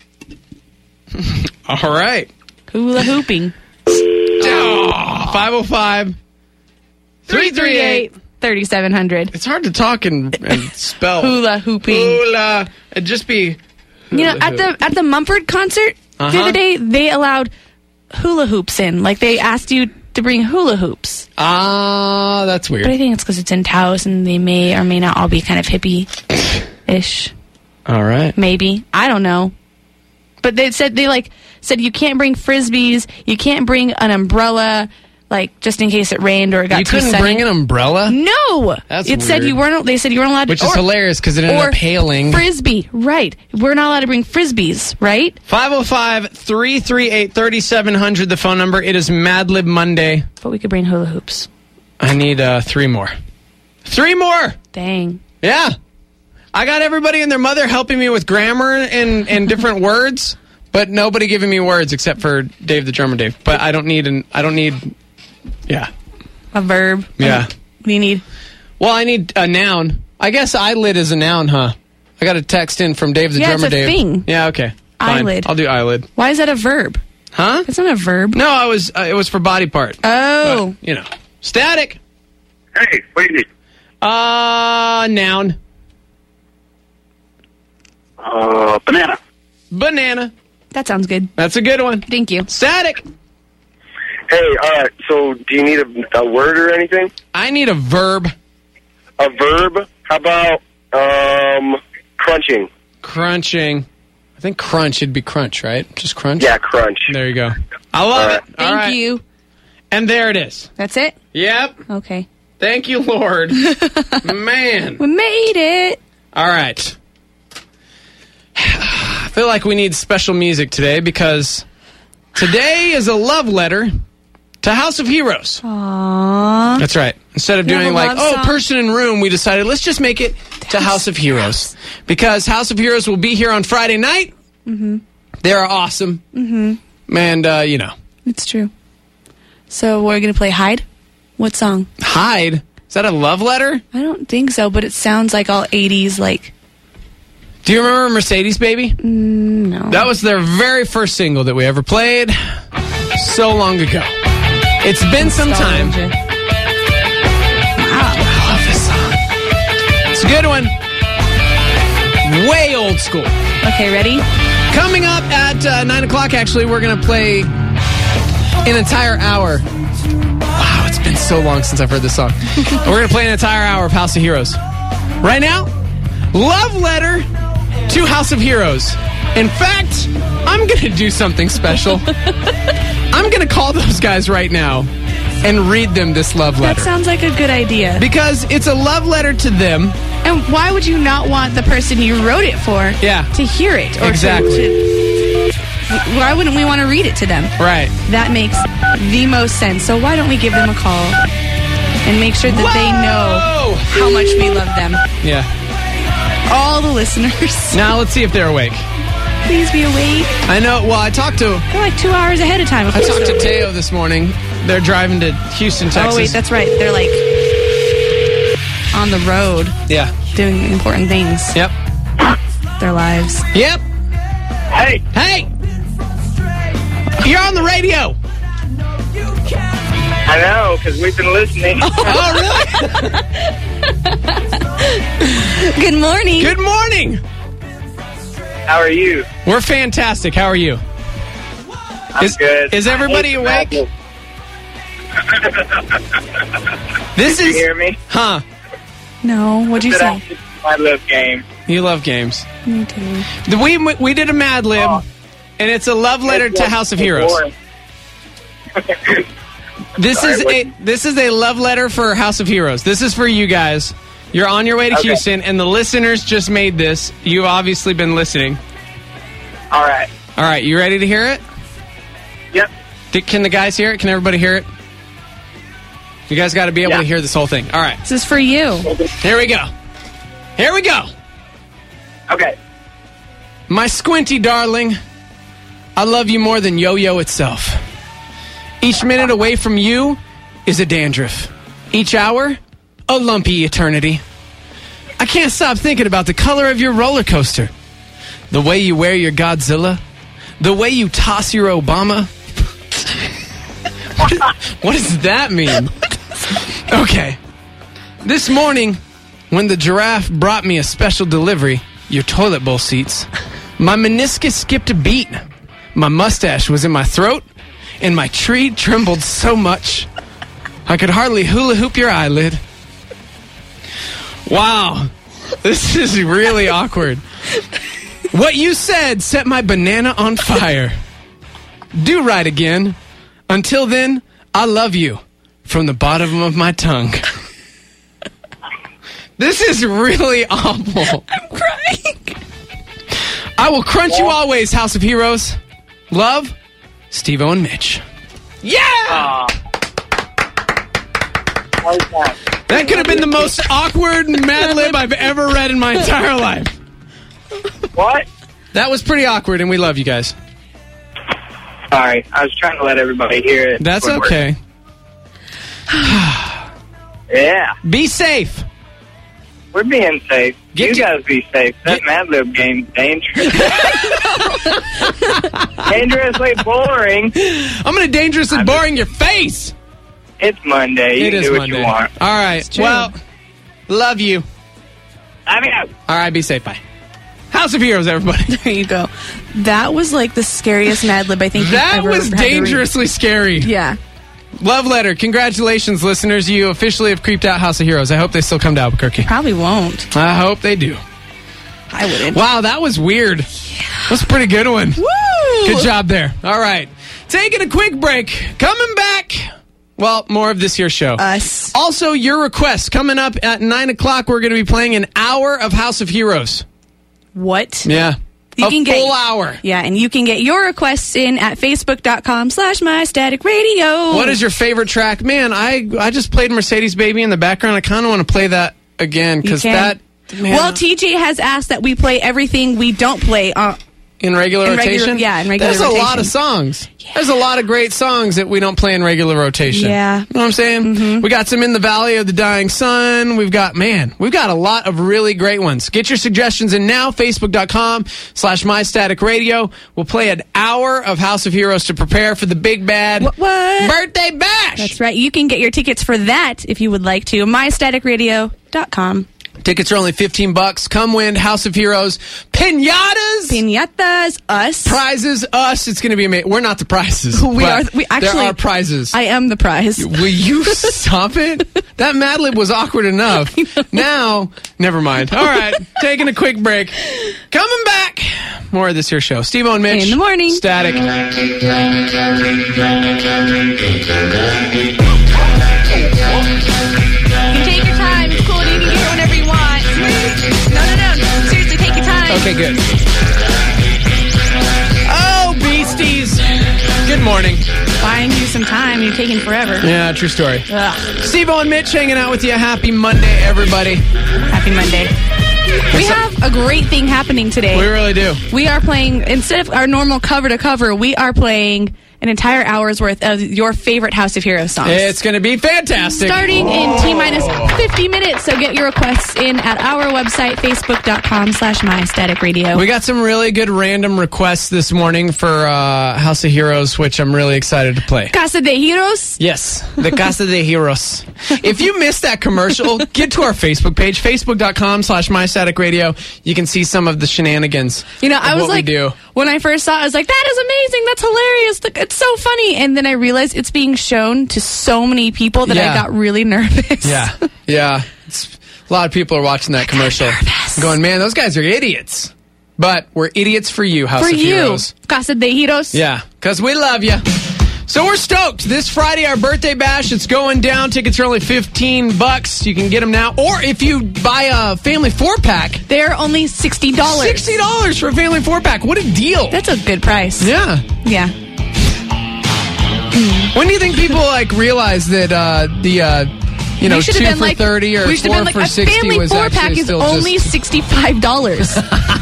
All right. Hula hooping. Oh, five oh five, three three eight. thirty-seven hundred. It's hard to talk and, and spell. Hula hooping. Hula. It'd just be. You know, at the at the Mumford concert the Uh-huh. other day, they allowed hula hoops in. Like they asked you to bring hula hoops. Ah, that's weird. But I think it's because it's in Taos and they may or may not all be kind of hippie-ish. All right. Maybe. I don't know. But they said they like said you can't bring frisbees, you can't bring an umbrella, like just in case it rained or it got You too couldn't sunny. bring an umbrella? No. That's it said weird. you weren't. They said you weren't allowed. Which to, is or, hilarious because it ended or up hailing. Frisbee, right? We're not allowed to bring frisbees, right? five oh five, three three eight, thirty-seven hundred, the phone number. It is Madlib Monday. But we could bring hula hoops. I need uh, three more. Three more! Dang. Yeah. I got everybody and their mother helping me with grammar and, and different words, but nobody giving me words except for Dave the Drummer Dave. But I don't need an. I don't need. Yeah. A verb. Yeah. What do you need? Well, I need a noun. I guess eyelid is a noun, huh? I got a text in from Dave the Yeah, Drummer it's a Dave. thing. Yeah, okay. Fine. Eyelid. I'll do eyelid. Why is that a verb? Huh? It's not a verb. No, I was. Uh, it was for body part. Oh. But, you know, static. Hey, what do you need? Uh, noun. Uh, banana. Banana. That sounds good. That's a good one. Thank you. Static. Hey, all right. So, do you need a, a word or anything? I need a verb. A verb? How about um, crunching? Crunching. I think crunch would be crunch, right? Just crunch? Yeah, crunch. There you go. I love All right. it. Thank All right. you. And there it is. That's it? Yep. Okay. Thank you, Lord. Man. We made it. All right. I feel like we need special music today because today is a love letter to House of Heroes. Aww. That's right. Instead of You have doing a like, love oh, song? person in room, we decided let's just make it to House of Heroes. Because House of Heroes will be here on Friday night. Mm-hmm. They're awesome. Mm-hmm. And, uh, you know. It's true. So we're going to play Hide? What song? Hide? Is that a love letter? I don't think so, but it sounds like all eighties, like... Do you remember Mercedes Baby? No. That was their very first single that we ever played so long ago. It's been some time. Nostalgia. I love this song. It's a good one. Way old school. Okay, ready? Coming up at uh, nine o'clock, actually, we're going to play an entire hour. Wow, it's been been so long since I've heard this song. And we're going to play an entire hour of House of Heroes. Right now, love letter to House of Heroes. In fact, I'm going to do something special. I'm going to call those guys right now and read them this love letter. That sounds like a good idea. Because it's a love letter to them. And why would you not want the person you wrote it for Yeah. to hear it? Or Exactly. To, to, why wouldn't we want to read it to them? Right. That makes the most sense. So why don't we give them a call and make sure that Whoa! they know how much we love them. Yeah. All the listeners. Now let's see if they're awake. Please be awake. I know. Well, I talked to They're like two hours ahead of time. I talked to Teo this morning. They're driving to Houston, Texas. Oh, wait, that's right. They're like on the road yeah. doing important things. Yep. Their lives. Yep. Hey, Hey! You're on the radio. I know, because we've been listening. Oh, really? Good morning. Good morning. How are you? We're fantastic. How are you? I'm Is- good. is everybody I hate awake? the This Did you is... hear me? Huh. No, what'd you That say? I hate my love game. You love games. Me too. The- We, we did a Mad Lib, Oh. and it's a love letter It's to like House of so Heroes. boring. This Sorry, is what- a this is a love letter for House of Heroes. This is for you guys. You're on your way to Okay. Houston, and the listeners just made this. You've obviously been listening. All right. All right, you ready to hear it? Yep. Did- Can the guys hear it? Can everybody hear it? You guys got to be able Yeah. to hear this whole thing. All right, This is for you. here we go. Here we go. Okay. My squinty darling, I love you more than yo-yo itself. Each minute away from you is a dandruff. Each hour, a lumpy eternity. I can't stop thinking about the color of your roller coaster. The way you wear your Godzilla. The way you toss your Obama. what, what does that mean? Okay. This morning, when the giraffe brought me a special delivery, your toilet bowl seats, my meniscus skipped a beat. My mustache was in my throat, and my tree trembled so much I could hardly hula hoop your eyelid. Wow. This is really awkward. What you said set my banana on fire. Do right again. Until then, I love you from the bottom of my tongue. This is really awful. I'm crying. I will crunch you always, House of Heroes. Love, Steve-O and Mitch. Yeah! Aw. How's that? That could have been the most awkward Mad Lib I've ever read in my entire life. What? That was pretty awkward, and we love you guys. Sorry, I was trying to let everybody hear it. That's Wouldn't work. okay. Yeah, Be safe. we're being safe. Get you to- guys be safe. That Get- Mad Lib game's dangerous. Dangerously boring. I'm going to dangerously boring your face. It's Monday. You It can is do what Monday. you want. All right. true. Well, love you. I mean, All right, be safe. Bye. House of Heroes, everybody. There you go. That was like the scariest Mad Lib I think you've That ever was had to read. dangerously scary. Yeah. Love letter. Congratulations, listeners. You officially have creeped out House of Heroes. I hope they still come to Albuquerque. Probably won't. I hope they do. I wouldn't. Wow, that was weird. That was a pretty good one. Woo! Good job there. All right. Taking a quick break. Coming back. Well, more of this here show. Us. Also, your requests. Coming up at nine o'clock, we're going to be playing an hour of House of Heroes. What? Yeah. You a can full get- hour. Yeah, and you can get your requests in at facebook.com slash my static radio. What is your favorite track? Man, I I just played Mercedes Baby in the background. I kind of want to play that again because You that, can. man, Well, T J has asked that we play everything we don't play. Uh, in regular in regular- rotation? yeah, in regular There's a lot rotation. of songs. There's a lot of great songs that we don't play in regular rotation. Yeah. You know what I'm saying? Mm-hmm. We got some In the Valley of the Dying Sun. We've got, man, we've got a lot of really great ones. Get your suggestions in now, facebook.com slash mystaticradio. We'll play an hour of House of Heroes to prepare for the big bad What- what? birthday bash. That's right. You can get your tickets for that if you would like to. my static radio dot com. Tickets are only fifteen bucks. Come win House of Heroes. Pinatas. Piñatas, us. Prizes, us. It's going to be amazing. We're not the prizes. We are. but We actually. there are prizes. I am the prize. Will you stop it? That Mad Lib was awkward enough. Now, never mind. All right, taking a quick break. Coming back. More of this here show. Steve-O and Mitch. In the morning. Static. You can take your time. It's cool. You can get it whenever you want. No, no, no. Seriously, take your time. Okay, good. Oh, beasties. Good morning. Buying you some time. You're taking forever. Yeah, true story. Ugh. Steve-O and Mitch hanging out with you. Happy Monday, everybody. Happy Monday. We have a great thing happening today. We really do. We are playing, instead of our normal cover to cover, we are playing an entire hour's worth of your favorite House of Heroes songs. It's going to be fantastic. Starting in T-minus fifty minutes, so get your requests in at our website, facebook.com slash mystaticradio. We got some really good random requests this morning for uh, House of Heroes, which I'm really excited to play. Casa de Heroes? Yes, the Casa de Heroes. If you missed that commercial, get to our Facebook page, facebook.com slash mystaticradio. You can see some of the shenanigans. You know, I of was what like, we do. when I first saw it, I was like, that is amazing. That's hilarious. It's so funny. And then I realized it's being shown to so many people that Yeah. I got really nervous. Yeah, yeah. It's, a lot of people are watching that commercial going, man, those guys are idiots. But we're idiots for you, House For of you, Heroes. Casa de Heroes. Yeah, because we love you. So we're stoked. This Friday, our birthday bash, it's going down. Tickets are only fifteen bucks. You can get them now. Or if you buy a family four-pack, They're only sixty dollars. sixty dollars for a family four-pack. What a deal. That's a good price. Yeah. Yeah. When do you think people like realize that uh, the uh, you know We should two have been for like, thirty or we should have four been like, for a sixty family was four pack actually is still only just sixty-five dollars.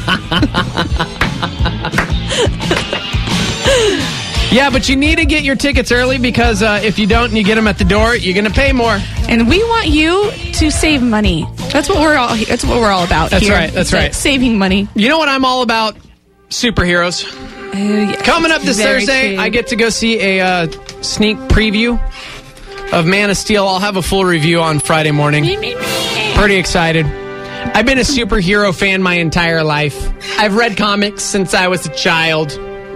yeah, but you need to get your tickets early because uh, if you don't and you get them at the door, you're going to pay more. And we want you to save money. That's what we're all. That's what we're all about. That's here. right, that's It's like right. saving money. You know what I'm all about? Superheroes. Uh, yeah. Coming up this Very Thursday, true. I get to go see a uh, sneak preview of Man of Steel. I'll have a full review on Friday morning. Pretty excited. I've been a superhero fan my entire life. I've read comics since I was a child.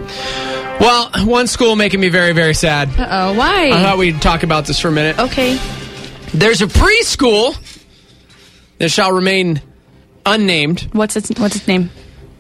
Well, one school making me very, very sad. Uh-oh, why? I thought we'd talk about this for a minute. Okay. There's a preschool that shall remain unnamed. What's its What's its name?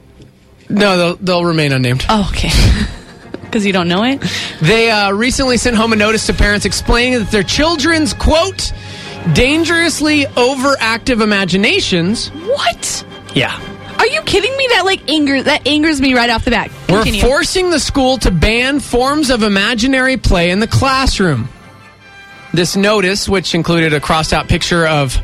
No, they'll, they'll remain unnamed. Oh, okay. Because you don't know it. They uh, recently sent home a notice to parents explaining that their children's, quote, dangerously overactive imaginations. What? Yeah. Are you kidding me? That like anger that angers me right off the bat. Continue. We're forcing the school to ban forms of imaginary play in the classroom. This notice, which included a crossed out picture of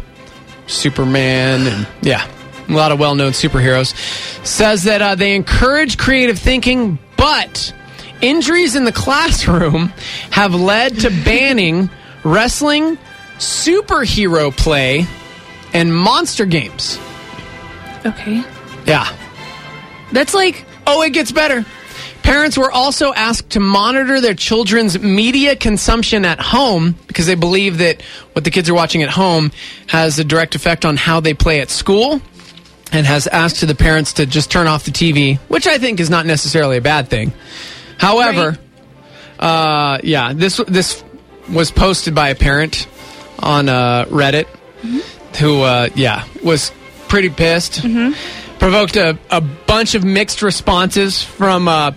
Superman and, yeah, a lot of well-known superheroes, says that uh, they encourage creative thinking, but injuries in the classroom have led to banning wrestling, superhero play, and monster games. Okay. Yeah. That's like Oh, it gets better. Parents were also asked to monitor their children's media consumption at home because they believe that what the kids are watching at home has a direct effect on how they play at school, and has asked to the parents to just turn off the T V, which I think is not necessarily a bad thing. However, uh, yeah, this this was posted by a parent on uh, Reddit mm-hmm. who, uh, yeah, was pretty pissed. Mm-hmm. Provoked a, a bunch of mixed responses from uh,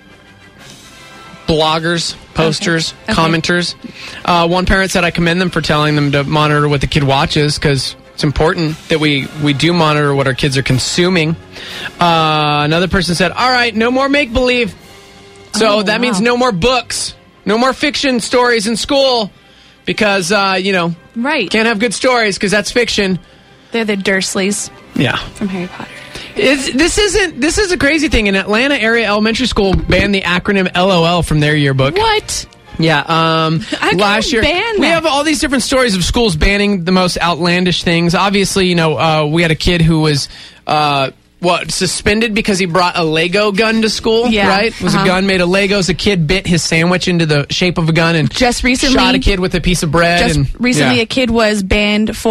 bloggers, posters, okay. Okay. commenters. Uh, one parent said, I commend them for telling them to monitor what the kid watches because it's important that we, we do monitor what our kids are consuming. Uh, another person said, all right, no more make-believe. So Oh, that wow. means no more books, no more fiction stories in school because, uh, you know, right. can't have good stories because that's fiction. They're the Dursleys Yeah. from Harry Potter. It's, this isn't. This is a crazy thing. An Atlanta area elementary school banned the acronym L O L from their yearbook. What? Yeah. Um, How can last you year, ban we that? have all these different stories of schools banning the most outlandish things. Obviously, you know, uh, we had a kid who was uh, what suspended because he brought a Lego gun to school. Yeah. Right? It was Uh-huh. a gun made of Legos. A kid bit his sandwich into the shape of a gun and Just recently, shot a kid with a piece of bread. Just and, recently, yeah. a kid was banned for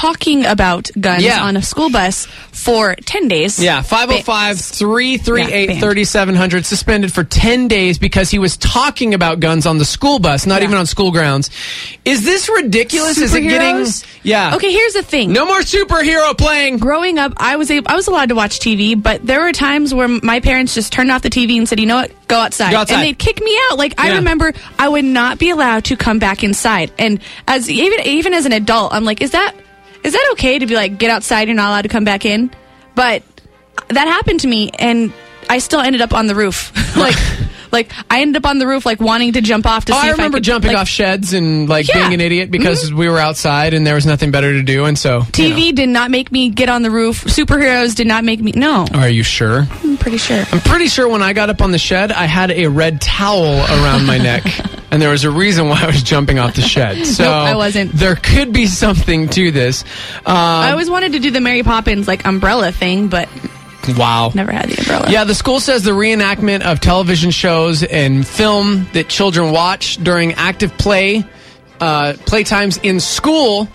talking about guns Yeah. on a school bus for ten days. Yeah, five oh five, three three eight, three seven zero zero, suspended for ten days because he was talking about guns on the school bus, not Yeah. even on school grounds. Is this ridiculous? Is it getting... Superheroes? Yeah. Okay, here's the thing. No more superhero playing. Growing up, I was able, I was allowed to watch T V, but there were times where my parents just turned off the T V and said, "You know what? Go outside." Go outside. And they'd kick me out. Like I Yeah. remember, I would not be allowed to come back inside. And as even even as an adult, I'm like, is that is that okay to be like, get outside? You're not allowed to come back in. But that happened to me, and I still ended up on the roof. like. Like, I ended up on the roof, like, wanting to jump off to Oh, see I if remember I could, jumping like, off sheds and, like, Yeah. being an idiot because we were outside and there was nothing better to do, and so... T V you know. did not make me get on the roof. Superheroes did not make me... No. Are you sure? I'm pretty sure. I'm pretty sure when I got up on the shed, I had a red towel around my neck, and there was a reason why I was jumping off the shed. So Nope, I wasn't. There could be something to this. Um, I always wanted to do the Mary Poppins, like, umbrella thing, but wow. never had the umbrella. Yeah, the school says the reenactment of television shows and film that children watch during active play, uh, playtimes in school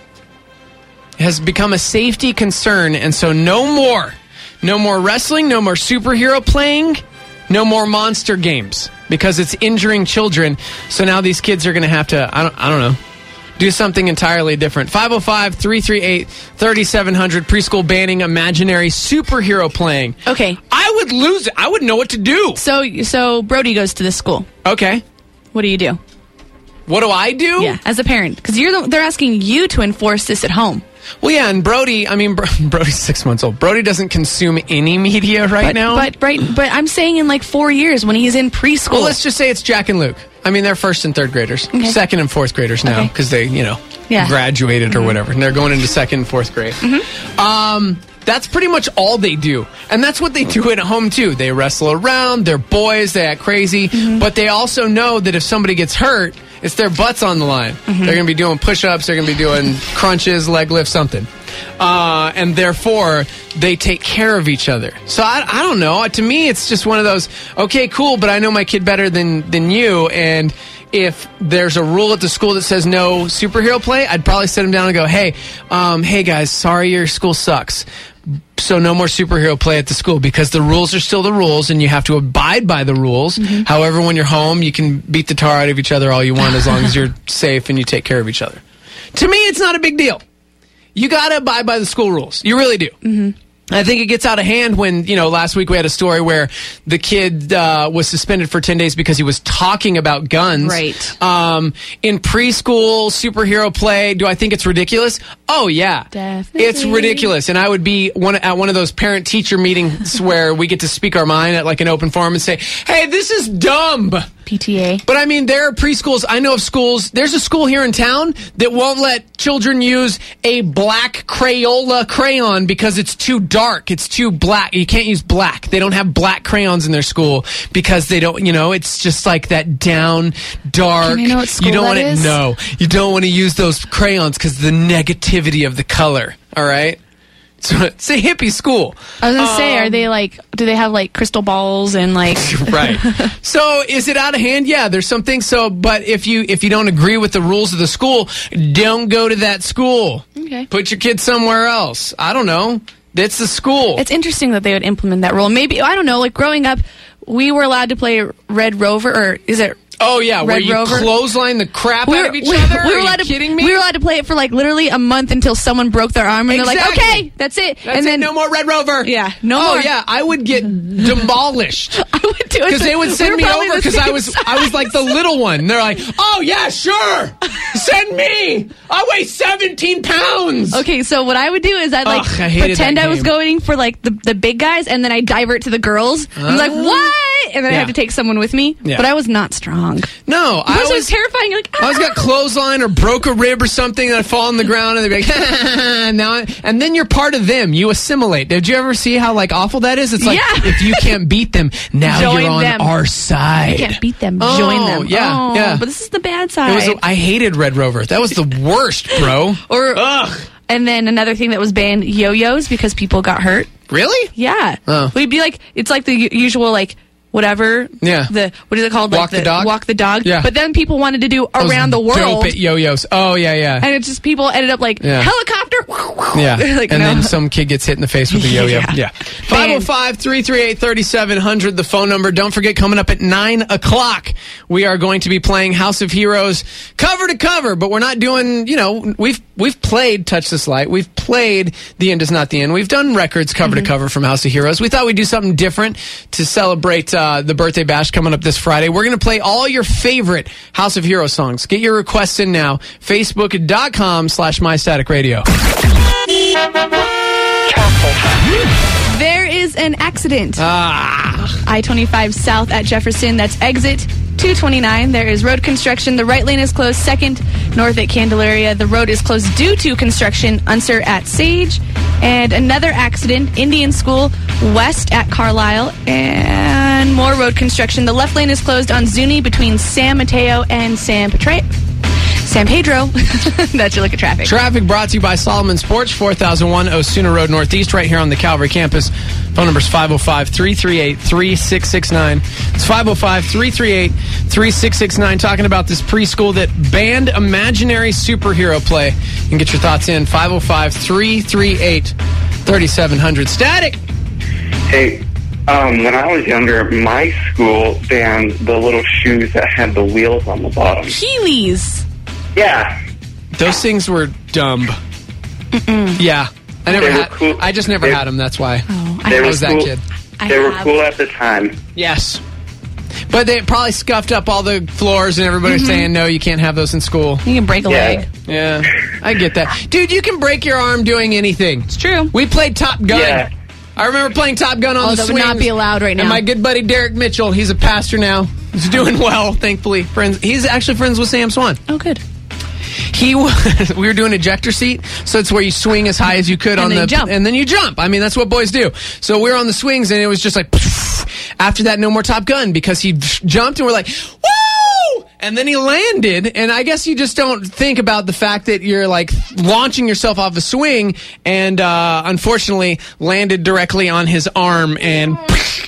has become a safety concern, and so no more. No more wrestling, no more superhero playing, no more monster games because it's injuring children. So now these kids are going to have to, I don't, I don't know, do something entirely different. five oh five, three three eight, three seven zero zero, preschool banning imaginary superhero playing. Okay. I would lose it. I wouldn't know what to do. So, so Brody goes to this school. Okay. What do you do? What do I do? Yeah, as a parent, because you're the, they're asking you to enforce this at home. Well, yeah, and Brody, I mean, Bro- Brody's six months old. Brody doesn't consume any media right But, now. but right, but I'm saying in like four years when he's in preschool. Well, let's just say it's Jack and Luke. I mean, they're first and third graders. Okay. Second and fourth graders now Okay. because they, you know, Yeah. graduated Mm-hmm. or whatever. And they're going into second and fourth grade. Um, that's pretty much all they do. And that's what they do at home, too. They wrestle around. They're boys. They act crazy. Mm-hmm. But they also know that if somebody gets hurt, it's their butts on the line. Mm-hmm. They're going to be doing push-ups. They're going to be doing crunches, leg lifts, something. Uh, and therefore, they take care of each other. So I, I don't know. To me, it's just one of those, okay, cool, but I know my kid better than, than you. And if there's a rule at the school that says no superhero play, I'd probably sit them down and go, hey, um, hey guys, sorry your school sucks. So no more superhero play at the school because the rules are still the rules and you have to abide by the rules. Mm-hmm. However, when you're home, you can beat the tar out of each other all you want as long as you're safe and you take care of each other. To me, it's not a big deal. You got to abide by the school rules. You really do. Mm-hmm. I think it gets out of hand when, you know, last week we had a story where the kid uh, was suspended for ten days because he was talking about guns. Right. Um, in preschool, superhero play, do I think it's ridiculous? Oh, yeah. Definitely. It's ridiculous. And I would be one at one of those parent-teacher meetings where we get to speak our mind at like an open forum and say, hey, this is dumb. P T A. But I mean, there are preschools. I know of schools. There's a school here in town that won't let children use a black Crayola crayon because it's too dark. It's too black. You can't use black. They don't have black crayons in their school because they don't, you know, it's just like that down, dark. Can I know what school you don't that want is? to No. You don't want to use those crayons because the negativity of the color. All right? So it's a hippie school. I was gonna say, Um, are they like? Do they have like crystal balls and like? Right. So is it out of hand? Yeah, there's some things. So, but if you if you don't agree with the rules of the school, don't go to that school. Okay. Put your kid somewhere else. I don't know. It's the school. It's interesting that they would implement that rule. Maybe I don't know. Like growing up, we were allowed to play Red Rover, or is it? oh yeah, where Red you Rover. clothesline the crap We out were, of each we, other. we were Are allowed you to, kidding me? We were allowed to play it for like literally a month until someone broke their arm, and Exactly. they're like, "Okay, that's it." That's and it. then No more Red Rover. Yeah, no oh, more. yeah, I would get demolished. I would do it Because they would send we me were probably over the because I same was size. I was like the little one. They're like, oh yeah, sure, send me. I weigh seventeen pounds. Okay, so what I would do is I'd like Ugh, I hated pretend that I was game. going for like the, the big guys, and then I divert to the girls. I'm like, what? And then I Yeah. have to take someone with me. Yeah. But I was not strong. No, I Plus, it was was. terrifying. You're like, I always "Ah." got clothesline or broke a rib or something, and I'd fall on the ground, and they'd be like, now, I-" and then you're part of them. You assimilate. Did you ever see how like awful that is? It's like Yeah. if you can't beat them, now Join you're on them. our side. You can't beat them. Oh, Join them. yeah, Oh, yeah. But this is the bad It side. was. I hated Red Rover. That was the worst, bro. or Ugh. and then another thing that was banned: yo-yos, because people got hurt. Really? Yeah. Oh. We'd be like, it's like the u- usual like. Whatever. Yeah. The what is it called? Like Walk the dog? Walk the dog. Yeah. But then people wanted to do I was around the world, Dope at yo-yos. Oh yeah, yeah. and it just people ended up like Yeah. helicopter Yeah, Like, and no. then some kid gets hit in the face with a yo-yo. Yeah. Yeah. five oh five, three three eight, three seven zero zero, the phone number. Don't forget, coming up at nine o'clock, we are going to be playing House of Heroes cover to cover, but we're not doing, you know, we've we've played Touch This Light. We've played The End Is Not the End. We've done records cover Mm-hmm. to cover from House of Heroes. We thought we'd do something different to celebrate uh, the birthday bash coming up this Friday. We're going to play all your favorite House of Heroes songs. Get your requests in now. Facebook.com slash My Static Radio. There is an accident. Ah. I twenty-five south at Jefferson. That's exit two twenty-nine. There is road construction. The right lane is closed. Second, north at Candelaria. The road is closed due to construction. Unser at Sage. And another accident. Indian School west at Carlisle. And more road construction. The left lane is closed on Zuni between San Mateo and San Pedro. San Pedro. That's your look at traffic. Traffic brought to you by Solomon's Porch, four thousand one Osuna Road Northeast, right here on the Calvary campus. Phone number is five oh five, three three eight, three six six nine. It's five oh five, three three eight, three six six nine. Talking about this preschool that banned imaginary superhero play. You can get your thoughts in. five oh five, three three eight, three seven zero zero. Static! Hey, um, when I was younger, my school banned the little shoes that had the wheels on the bottom. Heelys. Yeah. Those things were dumb. Mm-mm. Yeah. I never They were had. cool. I just never They- had them, that's why. Oh, I They were was that cool. kid. I They were have. cool at the time. Yes. But they probably scuffed up all the floors and everybody was saying, no, you can't have those in school. You can break a Yeah. leg. Yeah, I get that. Dude, you can break your arm doing anything. It's true. We played Top Gun. Yeah. I remember playing Top Gun on Oh, the that swings. would not be allowed right now. And my good buddy Derek Mitchell, he's a pastor now. He's doing well, thankfully. Friends, he's actually friends with Sam Swan. Oh, good. He was, we were doing ejector seat, so it's where you swing as high as you could And on then the you jump. and then you jump. I mean, that's what boys do. So we were on the swings, and it was just like after that, no more Top Gun because he jumped, and we're like, woo! And then he landed, and I guess you just don't think about the fact that you're like launching yourself off a swing, and uh, unfortunately landed directly on his arm and.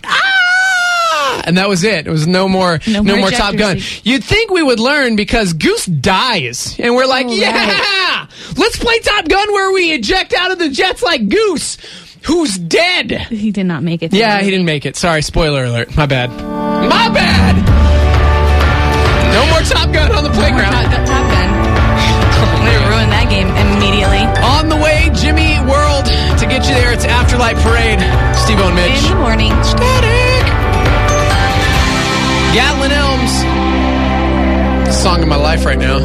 And that was it. It was no more, No no, more more Top ejector Gun. seat. You'd think we would learn because Goose dies, and we're like, Oh, yeah, let's play Top Gun where we eject out of the jets like Goose, who's dead. He did not make it. Yeah, he didn't make it. Sorry, spoiler alert. My bad. My bad. No more Top Gun on the Top, playground. Top Gun. We ruined that game immediately. On the way, Jimmy World to get you there. It's Afterlight Parade. Steve-O and Mitch. In the morning. Static. Gatlin Elms. Song of my life right now.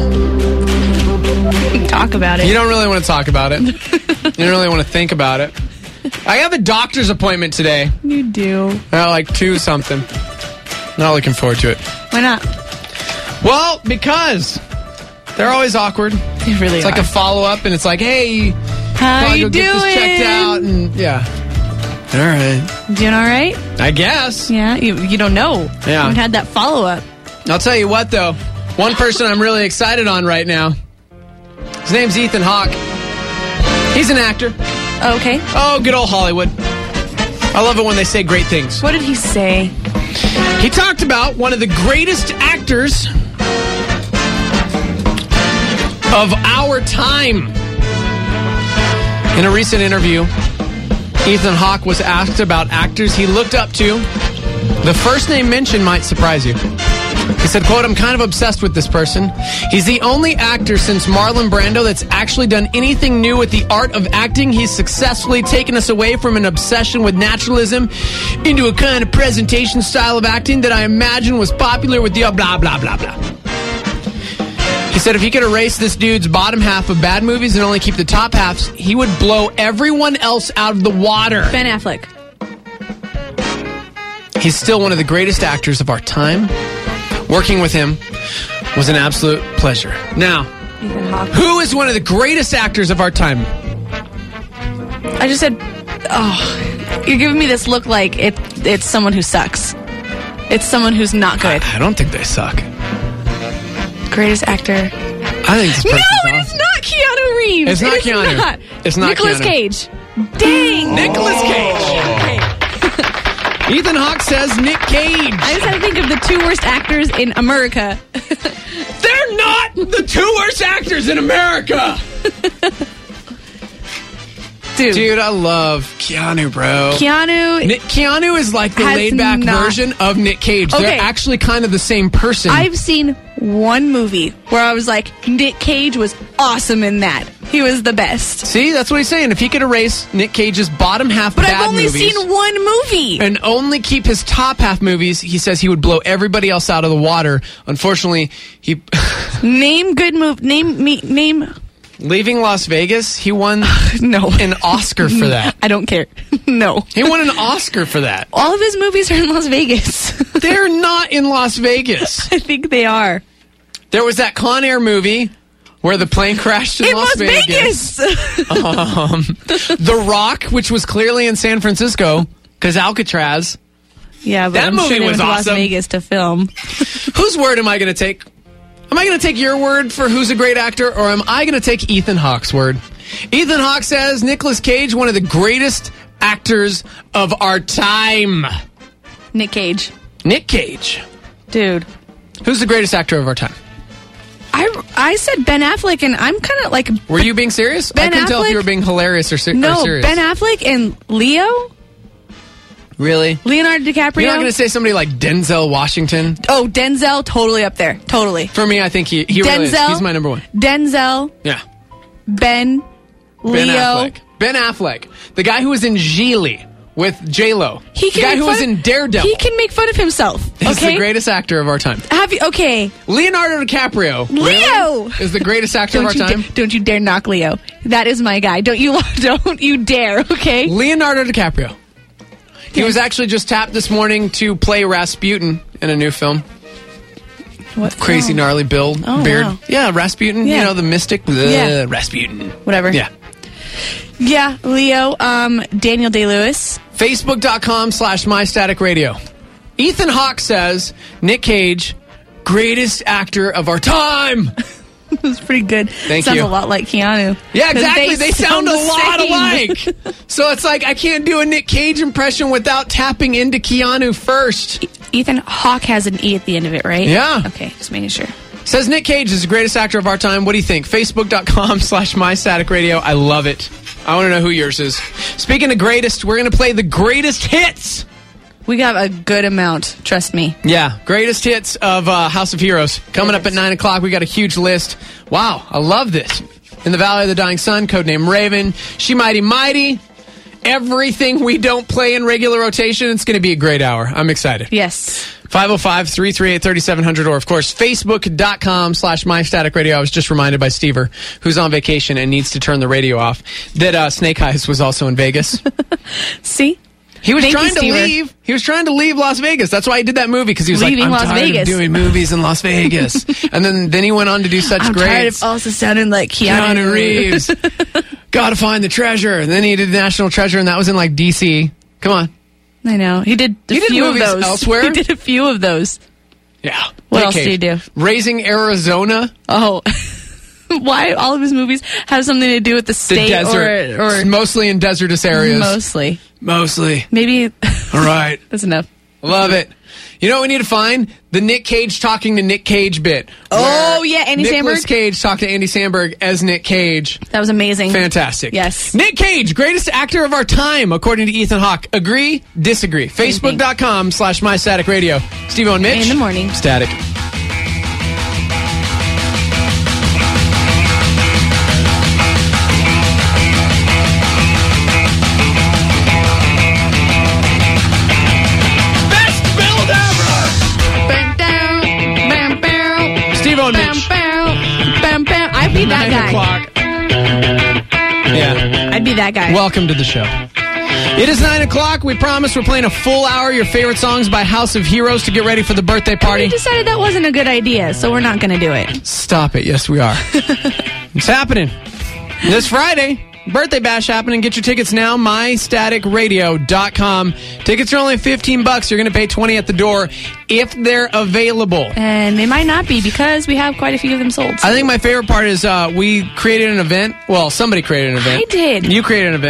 Talk about it. You don't really want to talk about it. You don't really want to think about it. I have a doctor's appointment today. You do. Uh, like two something. Not looking forward to it. Why not? Well, because they're always awkward. They really It's are. like a follow up, and it's like, hey, How gotta you go get doing? this checked out, and yeah. All right, Doing all right? I guess. Yeah. You, you don't know. Yeah. You haven't had that follow up. I'll tell you what, though. One person I'm really excited on right now. His name's Ethan Hawke. He's an actor. Okay. Oh, good old Hollywood. I love it when they say great things. What did he say? He talked about one of the greatest actors of our time. In a recent interview, Ethan Hawke was asked about actors he looked up to. The first name mentioned might surprise you. He said, quote, I'm kind of obsessed with this person. He's the only actor since Marlon Brando that's actually done anything new with the art of acting. He's successfully taken us away from an obsession with naturalism into a kind of presentation style of acting that I imagine was popular with the blah, blah, blah, blah. He said if he could erase this dude's bottom half of bad movies and only keep the top halves, he would blow everyone else out of the water. Ben Affleck. He's still one of the greatest actors of our time. Working with him was an absolute pleasure. Now, Ethan Hawke. who is one of the greatest actors of our time? I just said, oh, you're giving me this look like it. It's someone who sucks. It's someone who's not good. I don't think they suck. Greatest actor. I think this No, person's it awesome. is not Keanu Reeves. It's not It is Keanu. Not. It's not Nicolas Keanu. Cage. Dang. Nicolas Cage. Ethan Hawke says Nick Cage. I just had to think of the two worst actors in America. They're not the two worst actors in America. Dude. Dude, I love Keanu, bro. Keanu. Nick, Keanu is like the has laid-back not- version of Nick Cage. Okay. They're actually kind of the same person. I've seen one movie where I was like, Nick Cage was awesome in that. He was the best. See, that's what he's saying. If he could erase Nick Cage's bottom half But bad I've only movies seen one movie. and only keep his top half movies, he says he would blow everybody else out of the water. Unfortunately, he Name good move. Name me. Name. leaving Las Vegas, he won No. an Oscar for that. I don't care. No. He won an Oscar for that. All of his movies are in Las Vegas. They're not in Las Vegas. I think they are. There was that Con Air movie where the plane crashed in, In Las, Las Vegas. um, The Rock, which was clearly in San Francisco, because Alcatraz. Yeah, but That I'm movie sure they was went to Las awesome. Vegas to film. Whose word am I going to take? Am I going to take your word for who's a great actor, or am I going to take Ethan Hawke's word? Ethan Hawke says Nicolas Cage, one of the greatest actors of our time. Nick Cage. Nick Cage. Dude. Who's the greatest actor of our time? I, I said Ben Affleck, and I'm kind of like... Were you being serious? Ben I couldn't tell if Affleck? you were being hilarious or, ser- No, or serious. Ben Affleck and Leo? Really? Leonardo DiCaprio? You're not going to say somebody like Denzel Washington? Oh, Denzel, totally up there. Totally. For me, I think he, he really is. Denzel. He's my number one. Denzel, Yeah. Ben, Ben Leo. Affleck. Ben Affleck. The guy who was in Geely with J-Lo. He the can guy make who fun was of- in Daredevil. He can make fun of himself. He's Okay? the greatest actor of our time. Have you... Okay. Leonardo DiCaprio. Leo! Really? Is the greatest actor Don't of you, our time. da- don't you dare knock Leo. That is my guy. Don't you don't you dare, okay? Leonardo DiCaprio. He was actually just tapped this morning to play Rasputin in a new film. What? Crazy Oh. gnarly build, Oh, beard. wow. Yeah, Rasputin. Yeah. You know, the mystic. Bleh, Yeah. Rasputin. Whatever. Yeah. Yeah, Leo, um, Daniel Day-Lewis. Facebook.com slash My Static Radio. Ethan Hawke says, Nick Cage, greatest actor of our time. It was pretty good. Thank Sounds you. a lot like Keanu. Yeah, 'Cause exactly. They, sound, a the lot same. alike. So it's like I can't do a Nick Cage impression without tapping into Keanu first. Ethan Hawke has an E at the end of it, right? Yeah. Okay, just making sure. Says Nick Cage is the greatest actor of our time. What do you think? Facebook.com slash My Static Radio. I love it. I want to know who yours is. Speaking of greatest, we're going to play the greatest hits. We got a good amount, trust me. Yeah, greatest hits of uh, House of Heroes. Coming up at nine o'clock, we got a huge list. Wow, I love this. In the Valley of the Dying Sun, codename Raven. She Mighty Mighty. Everything we don't play in regular rotation. It's going to be a great hour. I'm excited. Yes. five oh five, three three eight, three seven zero zero, or of course, Facebook.com slash My Static Radio. I was just reminded by Stever, who's on vacation and needs to turn the radio off, that uh, Snake Eyes was also in Vegas. See? He was Thank you, trying to Stever. leave. He was trying to leave Las Vegas. That's why he did that movie, because he was Leaving like, I'm Las tired Vegas. of doing movies in Las Vegas. And then, then he went on to do such I'm great tired of also sounding like Keanu, Keanu Reeves. Gotta find the treasure. And then he did National Treasure, and that was in like D C. Come on. I know. He did a He did few of movies those. elsewhere? He did a few of those. Yeah. What Nick else did Cage. he do? Raising Arizona. Oh. Why all of his movies have something to do with the The state desert. or, or It's mostly in desertous areas. mostly. Mostly. Maybe All right. that's enough. Love it. You know what we need to find? The Nick Cage talking to Nick Cage bit. Oh, where yeah, Andy Nicolas Samberg. Cage talked to Andy Samberg as Nick Cage. That was amazing. Fantastic. Yes. Nick Cage, greatest actor of our time, according to Ethan Hawke. Agree? Disagree? Facebook.com slash My Static Radio. Steve-O and Mitch. In the morning. Static. Best build ever! Bam, down, bam, bam, Steve-O and bam, Mitch. bam, bam, bam. I'd be that Nine guy. o'clock. Yeah. I'd be that guy. Welcome to the show. It is nine o'clock. We promise we're playing a full hour of your favorite songs by House of Heroes to get ready for the birthday we party. decided that wasn't a good idea, so we're not going to do it. Stop it. Yes, we are. It's happening. This Friday, birthday bash happening. Get your tickets now, my static radio dot com. Tickets are only fifteen bucks. You're going to pay twenty at the door if they're available. And they might not be because we have quite a few of them sold. I think my favorite part is uh, we created an event. Well, somebody created an event. I did. You created an event.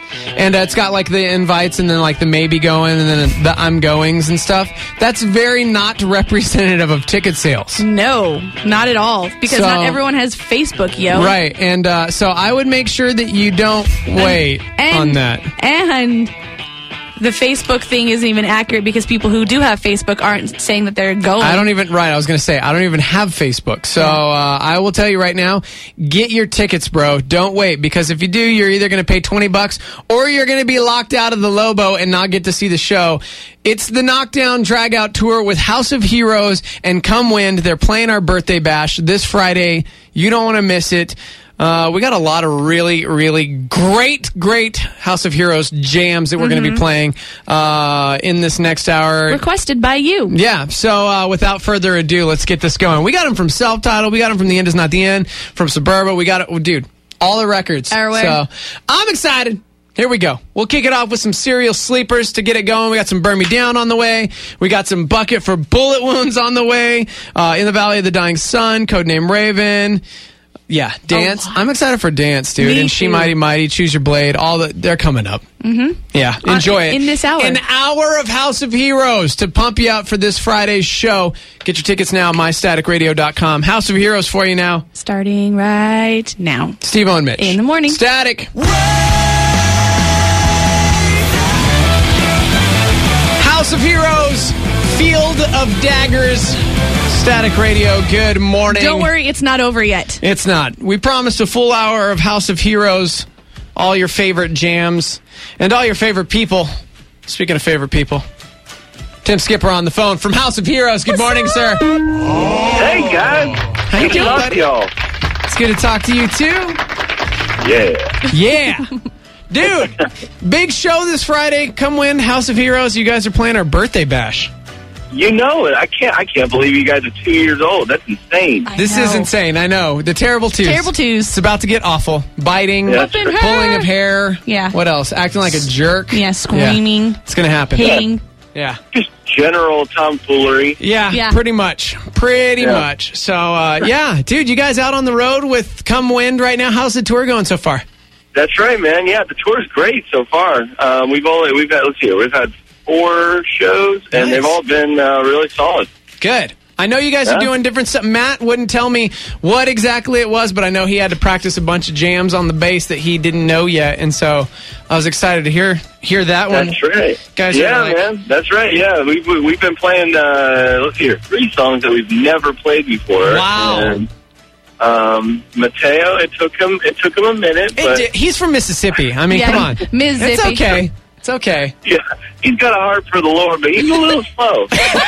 and uh, it's got like the invites and then like the maybe going and then the I'm goings and stuff. That's very not representative of ticket sales. No, not at all. Because So- not everyone has Facebook, yo. Right, and uh, so I would make sure that you don't wait And- on that. And the Facebook thing isn't even accurate because people who do have Facebook aren't saying that they're going. I don't even, right, I was going to say, I don't even have Facebook. So uh, I will tell you right now, get your tickets, bro. Don't wait, because if you do, you're either going to pay twenty bucks or you're going to be locked out of the Lobo and not get to see the show. It's the Knockdown Drag Out Tour with House of Heroes and Come Wind. They're playing our birthday bash this Friday. You don't want to miss it. Uh, we got a lot of really, really great, great House of Heroes jams that we're going to be playing uh, in this next hour. Requested by you. Yeah, so uh, without further ado, let's get this going. We got them from Self-Titled. We got them from The End Is Not The End, from Suburba. We got it, oh, dude, all the records. Everywhere. So I'm excited. Here we go. We'll kick it off with some Serial Sleepers to get it going. We got some Burn Me Down on the way. We got some Bucket for Bullet Wounds on the way. Uh, In the Valley of the Dying Sun, Codename Raven. Yeah, Dance. I'm excited for Dance, dude. Me and She too. Mighty Mighty, Choose Your Blade. All the they're coming up. Mm-hmm. Yeah, enjoy it in this hour. An hour of House of Heroes to pump you up for this Friday's show. Get your tickets now, my static radio dot com. House of Heroes for you now. Starting right now. Steve and Mitch In the morning. Static. House of Heroes, Field of Daggers. Static Radio, good morning. Don't worry, it's not over yet. It's not. We promised a full hour of House of Heroes, all your favorite jams, and all your favorite people. Speaking of favorite people, Tim Skipper on the phone from House of Heroes. Good morning, sir. Hey, guys. How you Good to doing, talk buddy? to y'all. It's good to talk to you, too. Yeah. Yeah. Dude, big show this Friday. Come win House of Heroes. You guys are playing our birthday bash. You know it. I can't. I can't believe you guys are two years old. That's insane. I This know. is insane. I know. The terrible twos. Terrible twos. It's about to get awful. Biting, Yeah, Flipping sure. her. pulling of hair. Yeah. What else? Acting like a jerk. Yeah, screaming, It's going to happen. hitting. Yeah. Just general tomfoolery. Yeah, Yeah. pretty much. Pretty Yeah. much. So, uh, yeah. Dude, you guys out on the road with Come Wind right now? How's the tour going so far? That's right, man. Yeah, the tour's great so far. Um, we've only we've had let's see, we've had four shows, and Nice. they've all been uh, really solid. Good. I know you guys are Yeah. doing different stuff. Matt wouldn't tell me what exactly it was, but I know he had to practice a bunch of jams on the bass that he didn't know yet, and so I was excited to hear hear that one. That's right. Guys are yeah, like- man. That's right. Yeah, we've we've been playing. Uh, let's see here, three songs that we've never played before. Wow. And, um, Mateo, it took him it took him a minute, It but di- he's from Mississippi. I mean, Yeah, come on. Mississippi. It's okay. It's okay. yeah, he's got a heart for the Lord, but he's a little slow.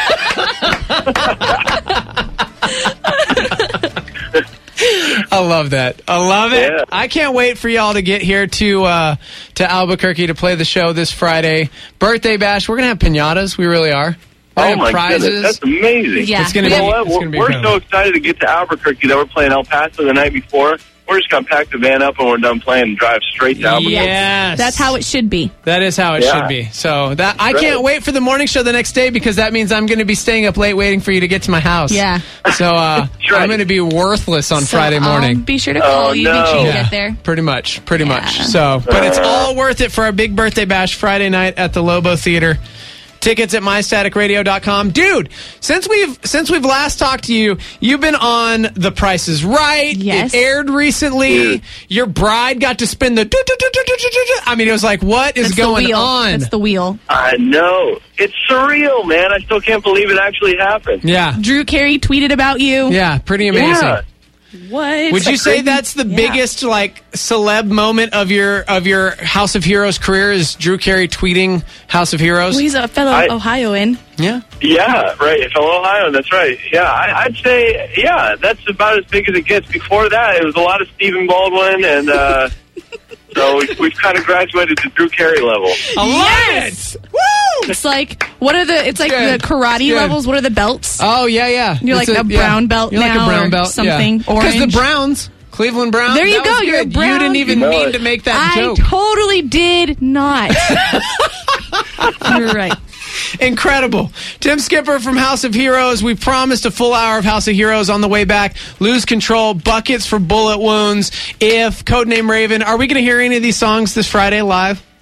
I love that. I love it. Yeah. I can't wait for y'all to get here to uh, to Albuquerque to play the show this Friday. Birthday bash. We're gonna have pinatas. We really are. We're Oh gonna my have prizes. goodness, that's amazing. Yeah. It's gonna You be. know what? It's We're, gonna be we're incredible. so excited to get to Albuquerque that we're playing El Paso the night before. We're just going to pack the van up when we're done playing and drive straight to Albuquerque. Yes, That's how it should be. That is how it Yeah. should be. So that I Right. can't wait for the morning show the next day because that means I'm going to be staying up late waiting for you to get to my house. Yeah. So uh, right. I'm going to be worthless on So Friday morning. I'll be sure to call Oh, you. Make no. sure you Yeah. get there. Pretty much, pretty Yeah. much. So, but it's all worth it for our big birthday bash Friday night at the Lobo Theater. Tickets at my static radio dot com. Dude, since we've since we've last talked to you, you've been on The Price is Right. Yes. It aired recently. Dude. Your bride got to spin the. I mean, it was like, what is That's going the wheel. on? That's the wheel. I know. It's surreal, man. I still can't believe it actually happened. Yeah. Drew Carey tweeted about you. Yeah, pretty amazing. Yeah. What? Would you say crazy? that's the Yeah. biggest like celeb moment of your of your House of Heroes career? Is Drew Carey tweeting House of Heroes? Well, he's a fellow I- Ohioan. Yeah. Yeah, right. Fellow Ohio, that's right. Yeah, I, I'd say, yeah, that's about as big as it gets. Before that, it was a lot of Stephen Baldwin, and uh, so we've, we've kind of graduated to Drew Carey level. I Yes! love it. Woo! It's like what are the? It's like good. the karate It's good. levels. What are the belts? Oh yeah, yeah. You're It's like a brown belt You're like now a brown or belt, something Because the orange. Browns, Cleveland Browns. There you that was go, you're a good. Brown. You didn't even You know mean it. to make that I joke. totally did not. You're right. Incredible. Tim Skipper from House of Heroes. We promised a full hour of House of Heroes on the way back. Lose Control, Buckets for Bullet Wounds, If, Codename Raven. Are we going to hear any of these songs this Friday live?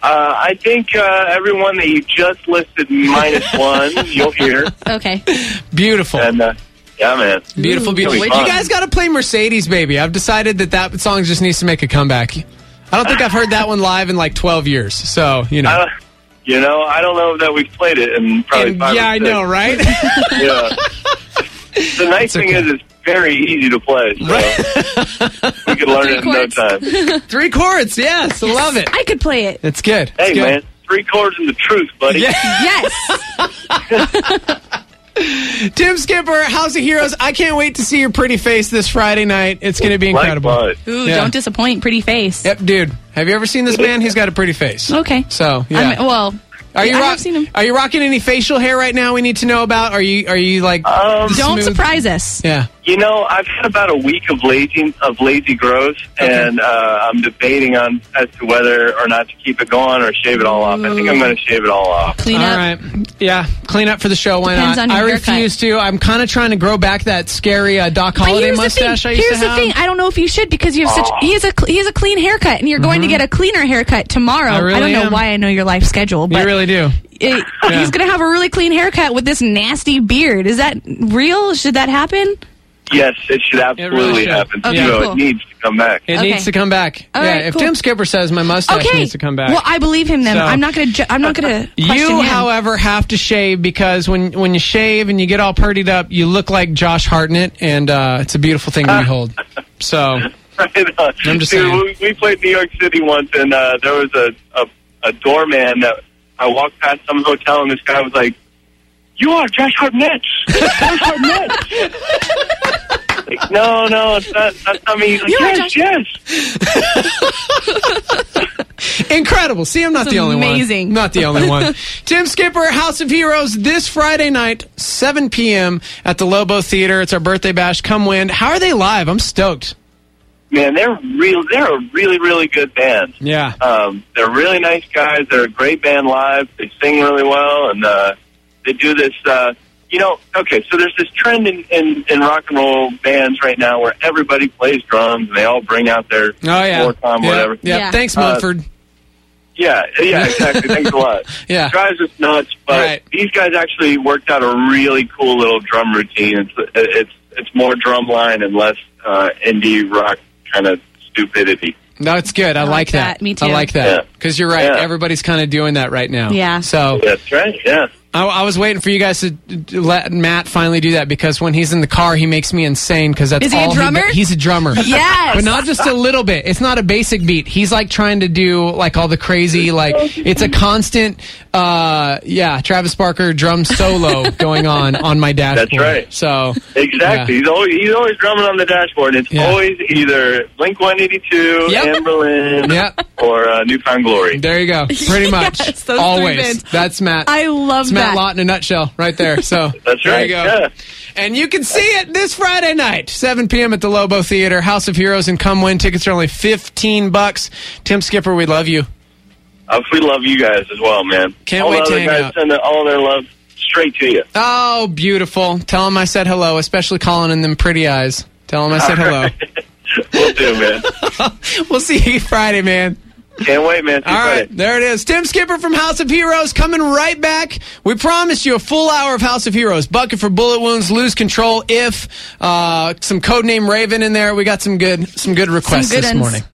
Uh, I think uh, everyone that you just listed minus one, you'll hear. Okay. Beautiful. And, uh, yeah, man. Beautiful, beautiful. It'll You be fun. guys got to play Mercedes, baby. I've decided that that song just needs to make a comeback. I don't think I've heard that one live in like twelve years. So, you know. Uh, you know, I don't know that we've played it in probably And- five yeah, or I six. know, right? Yeah. The nice thing okay. is it's very easy to play. So we could learn Three it in no chords. time. Three chords, yes. I love it. I could play it. It's good. It's Hey, good. man. Three chords and the truth, buddy. Yeah. Yes. Tim Skipper, House of Heroes. I can't wait to see your pretty face this Friday night. It's going to be incredible. Likewise. Ooh, Yeah. don't disappoint. Pretty face. Yep, dude. Have you ever seen this man? He's got a pretty face. Okay. So, yeah. I'm- well, Are you I rock- have seen him. Are you rocking any facial hair right now? We need to know about. Are you? Are you like? Um, Don't smooth? surprise us. Yeah. You know, I've had about a week of lazy of lazy growth, and uh, I'm debating on as to whether or not to keep it going or shave it all off. I think I'm going to shave it all off. Clean All up. right. Yeah. Clean up for the show. Why Depends not? on your I haircut. refuse to. I'm kind of trying to grow back that scary uh, Doc But Holliday here's the mustache thing. I used Here's to the have. thing. I don't know if you should because you have such. He has a cl- he has a clean haircut, and you're going to get a cleaner haircut tomorrow. I really don't know am. why I know your life schedule, but You really do. it- Yeah. he's going to have a really clean haircut with this nasty beard. Is that real? Should that happen? Yes, it should absolutely really should. happen. Okay, so cool. it needs to come back. It Okay. needs to come back. All yeah. right, if cool. Tim Skipper says my mustache Okay. needs to come back. Well, I believe him. Then So- I'm not going to. Ju- I'm not going to. You, however, have to shave because when when you shave and you get all purdied up, you look like Josh Hartnett, and uh, it's a beautiful thing to behold. So, Right on. I'm just Dude, saying. we, we played New York City once, and uh, there was a, a, a doorman that I walked past some hotel, and this guy was like, "You are Josh Hartnett. Josh Hartnett." Like, no, no, it's not. That's not me. He's like, You are yes, Josh- yes. incredible. See, I'm not That's the only one. amazing. Not the only one. Tim Skipper, House of Heroes, this Friday night, seven p.m. at the Lobo Theater. It's our birthday bash. Come win. How are they live? I'm stoked. Man, they're real. They're a really, really good band. Yeah. Um, they're really nice guys. They're a great band live. They sing really well, and uh, they do this. Uh, you know, okay, so there's this trend in, in, in rock and roll bands right now where everybody plays drums and they all bring out their Oh, yeah. floor tom, yeah. whatever. Yeah. Yeah. Thanks, Uh, Mumford. Yeah, yeah, exactly. Thanks a lot. Yeah. It drives us nuts, but Right. these guys actually worked out a really cool little drum routine. It's it's it's more drum line and less uh, indie rock kind of stupidity. No, it's good. I, I like like that. that. Me too. I like that. Yeah. Because you're right. Yeah. Everybody's kind of doing that right now. Yeah. So That's right. Yeah. I, I was waiting for you guys to to let Matt finally do that because when he's in the car, he makes me insane because that's Is he a all drummer? He, he's a drummer. Yes. But not just a little bit. It's not a basic beat. He's like trying to do like all the crazy, like it's a constant, uh, yeah, Travis Barker drum solo going on on my dashboard. That's right. So Exactly. yeah. He's always he's always drumming on the dashboard. It's Yeah. always either Blink one eighty-two, Yep. Anne Boleyn, Yep. or uh, Newfound Glory. There you go. Pretty much. Yes, those three Always. bands. That's Matt. I love It's Matt that. Lott in a nutshell right there. So That's there right. you go. Yeah. And you can see it this Friday night, seven p.m. at the Lobo Theater, House of Heroes, and come win. Tickets are only fifteen bucks. Tim Skipper, we love you. Uh, we love you guys as well, man. Can't all wait the to other hang guys out. send all their love straight to you. Oh, beautiful. Tell him I said hello, especially Colin and them pretty eyes. Tell him I said hello. We'll do, man. We'll see you Friday, man. Can't wait, man. See you All right, Friday. there it is. Tim Skipper from House of Heroes coming right back. We promised you a full hour of House of Heroes. Bucket for bullet wounds, lose control if, uh, some codename Raven in there. We got some good, some good requests Some good this ones. morning.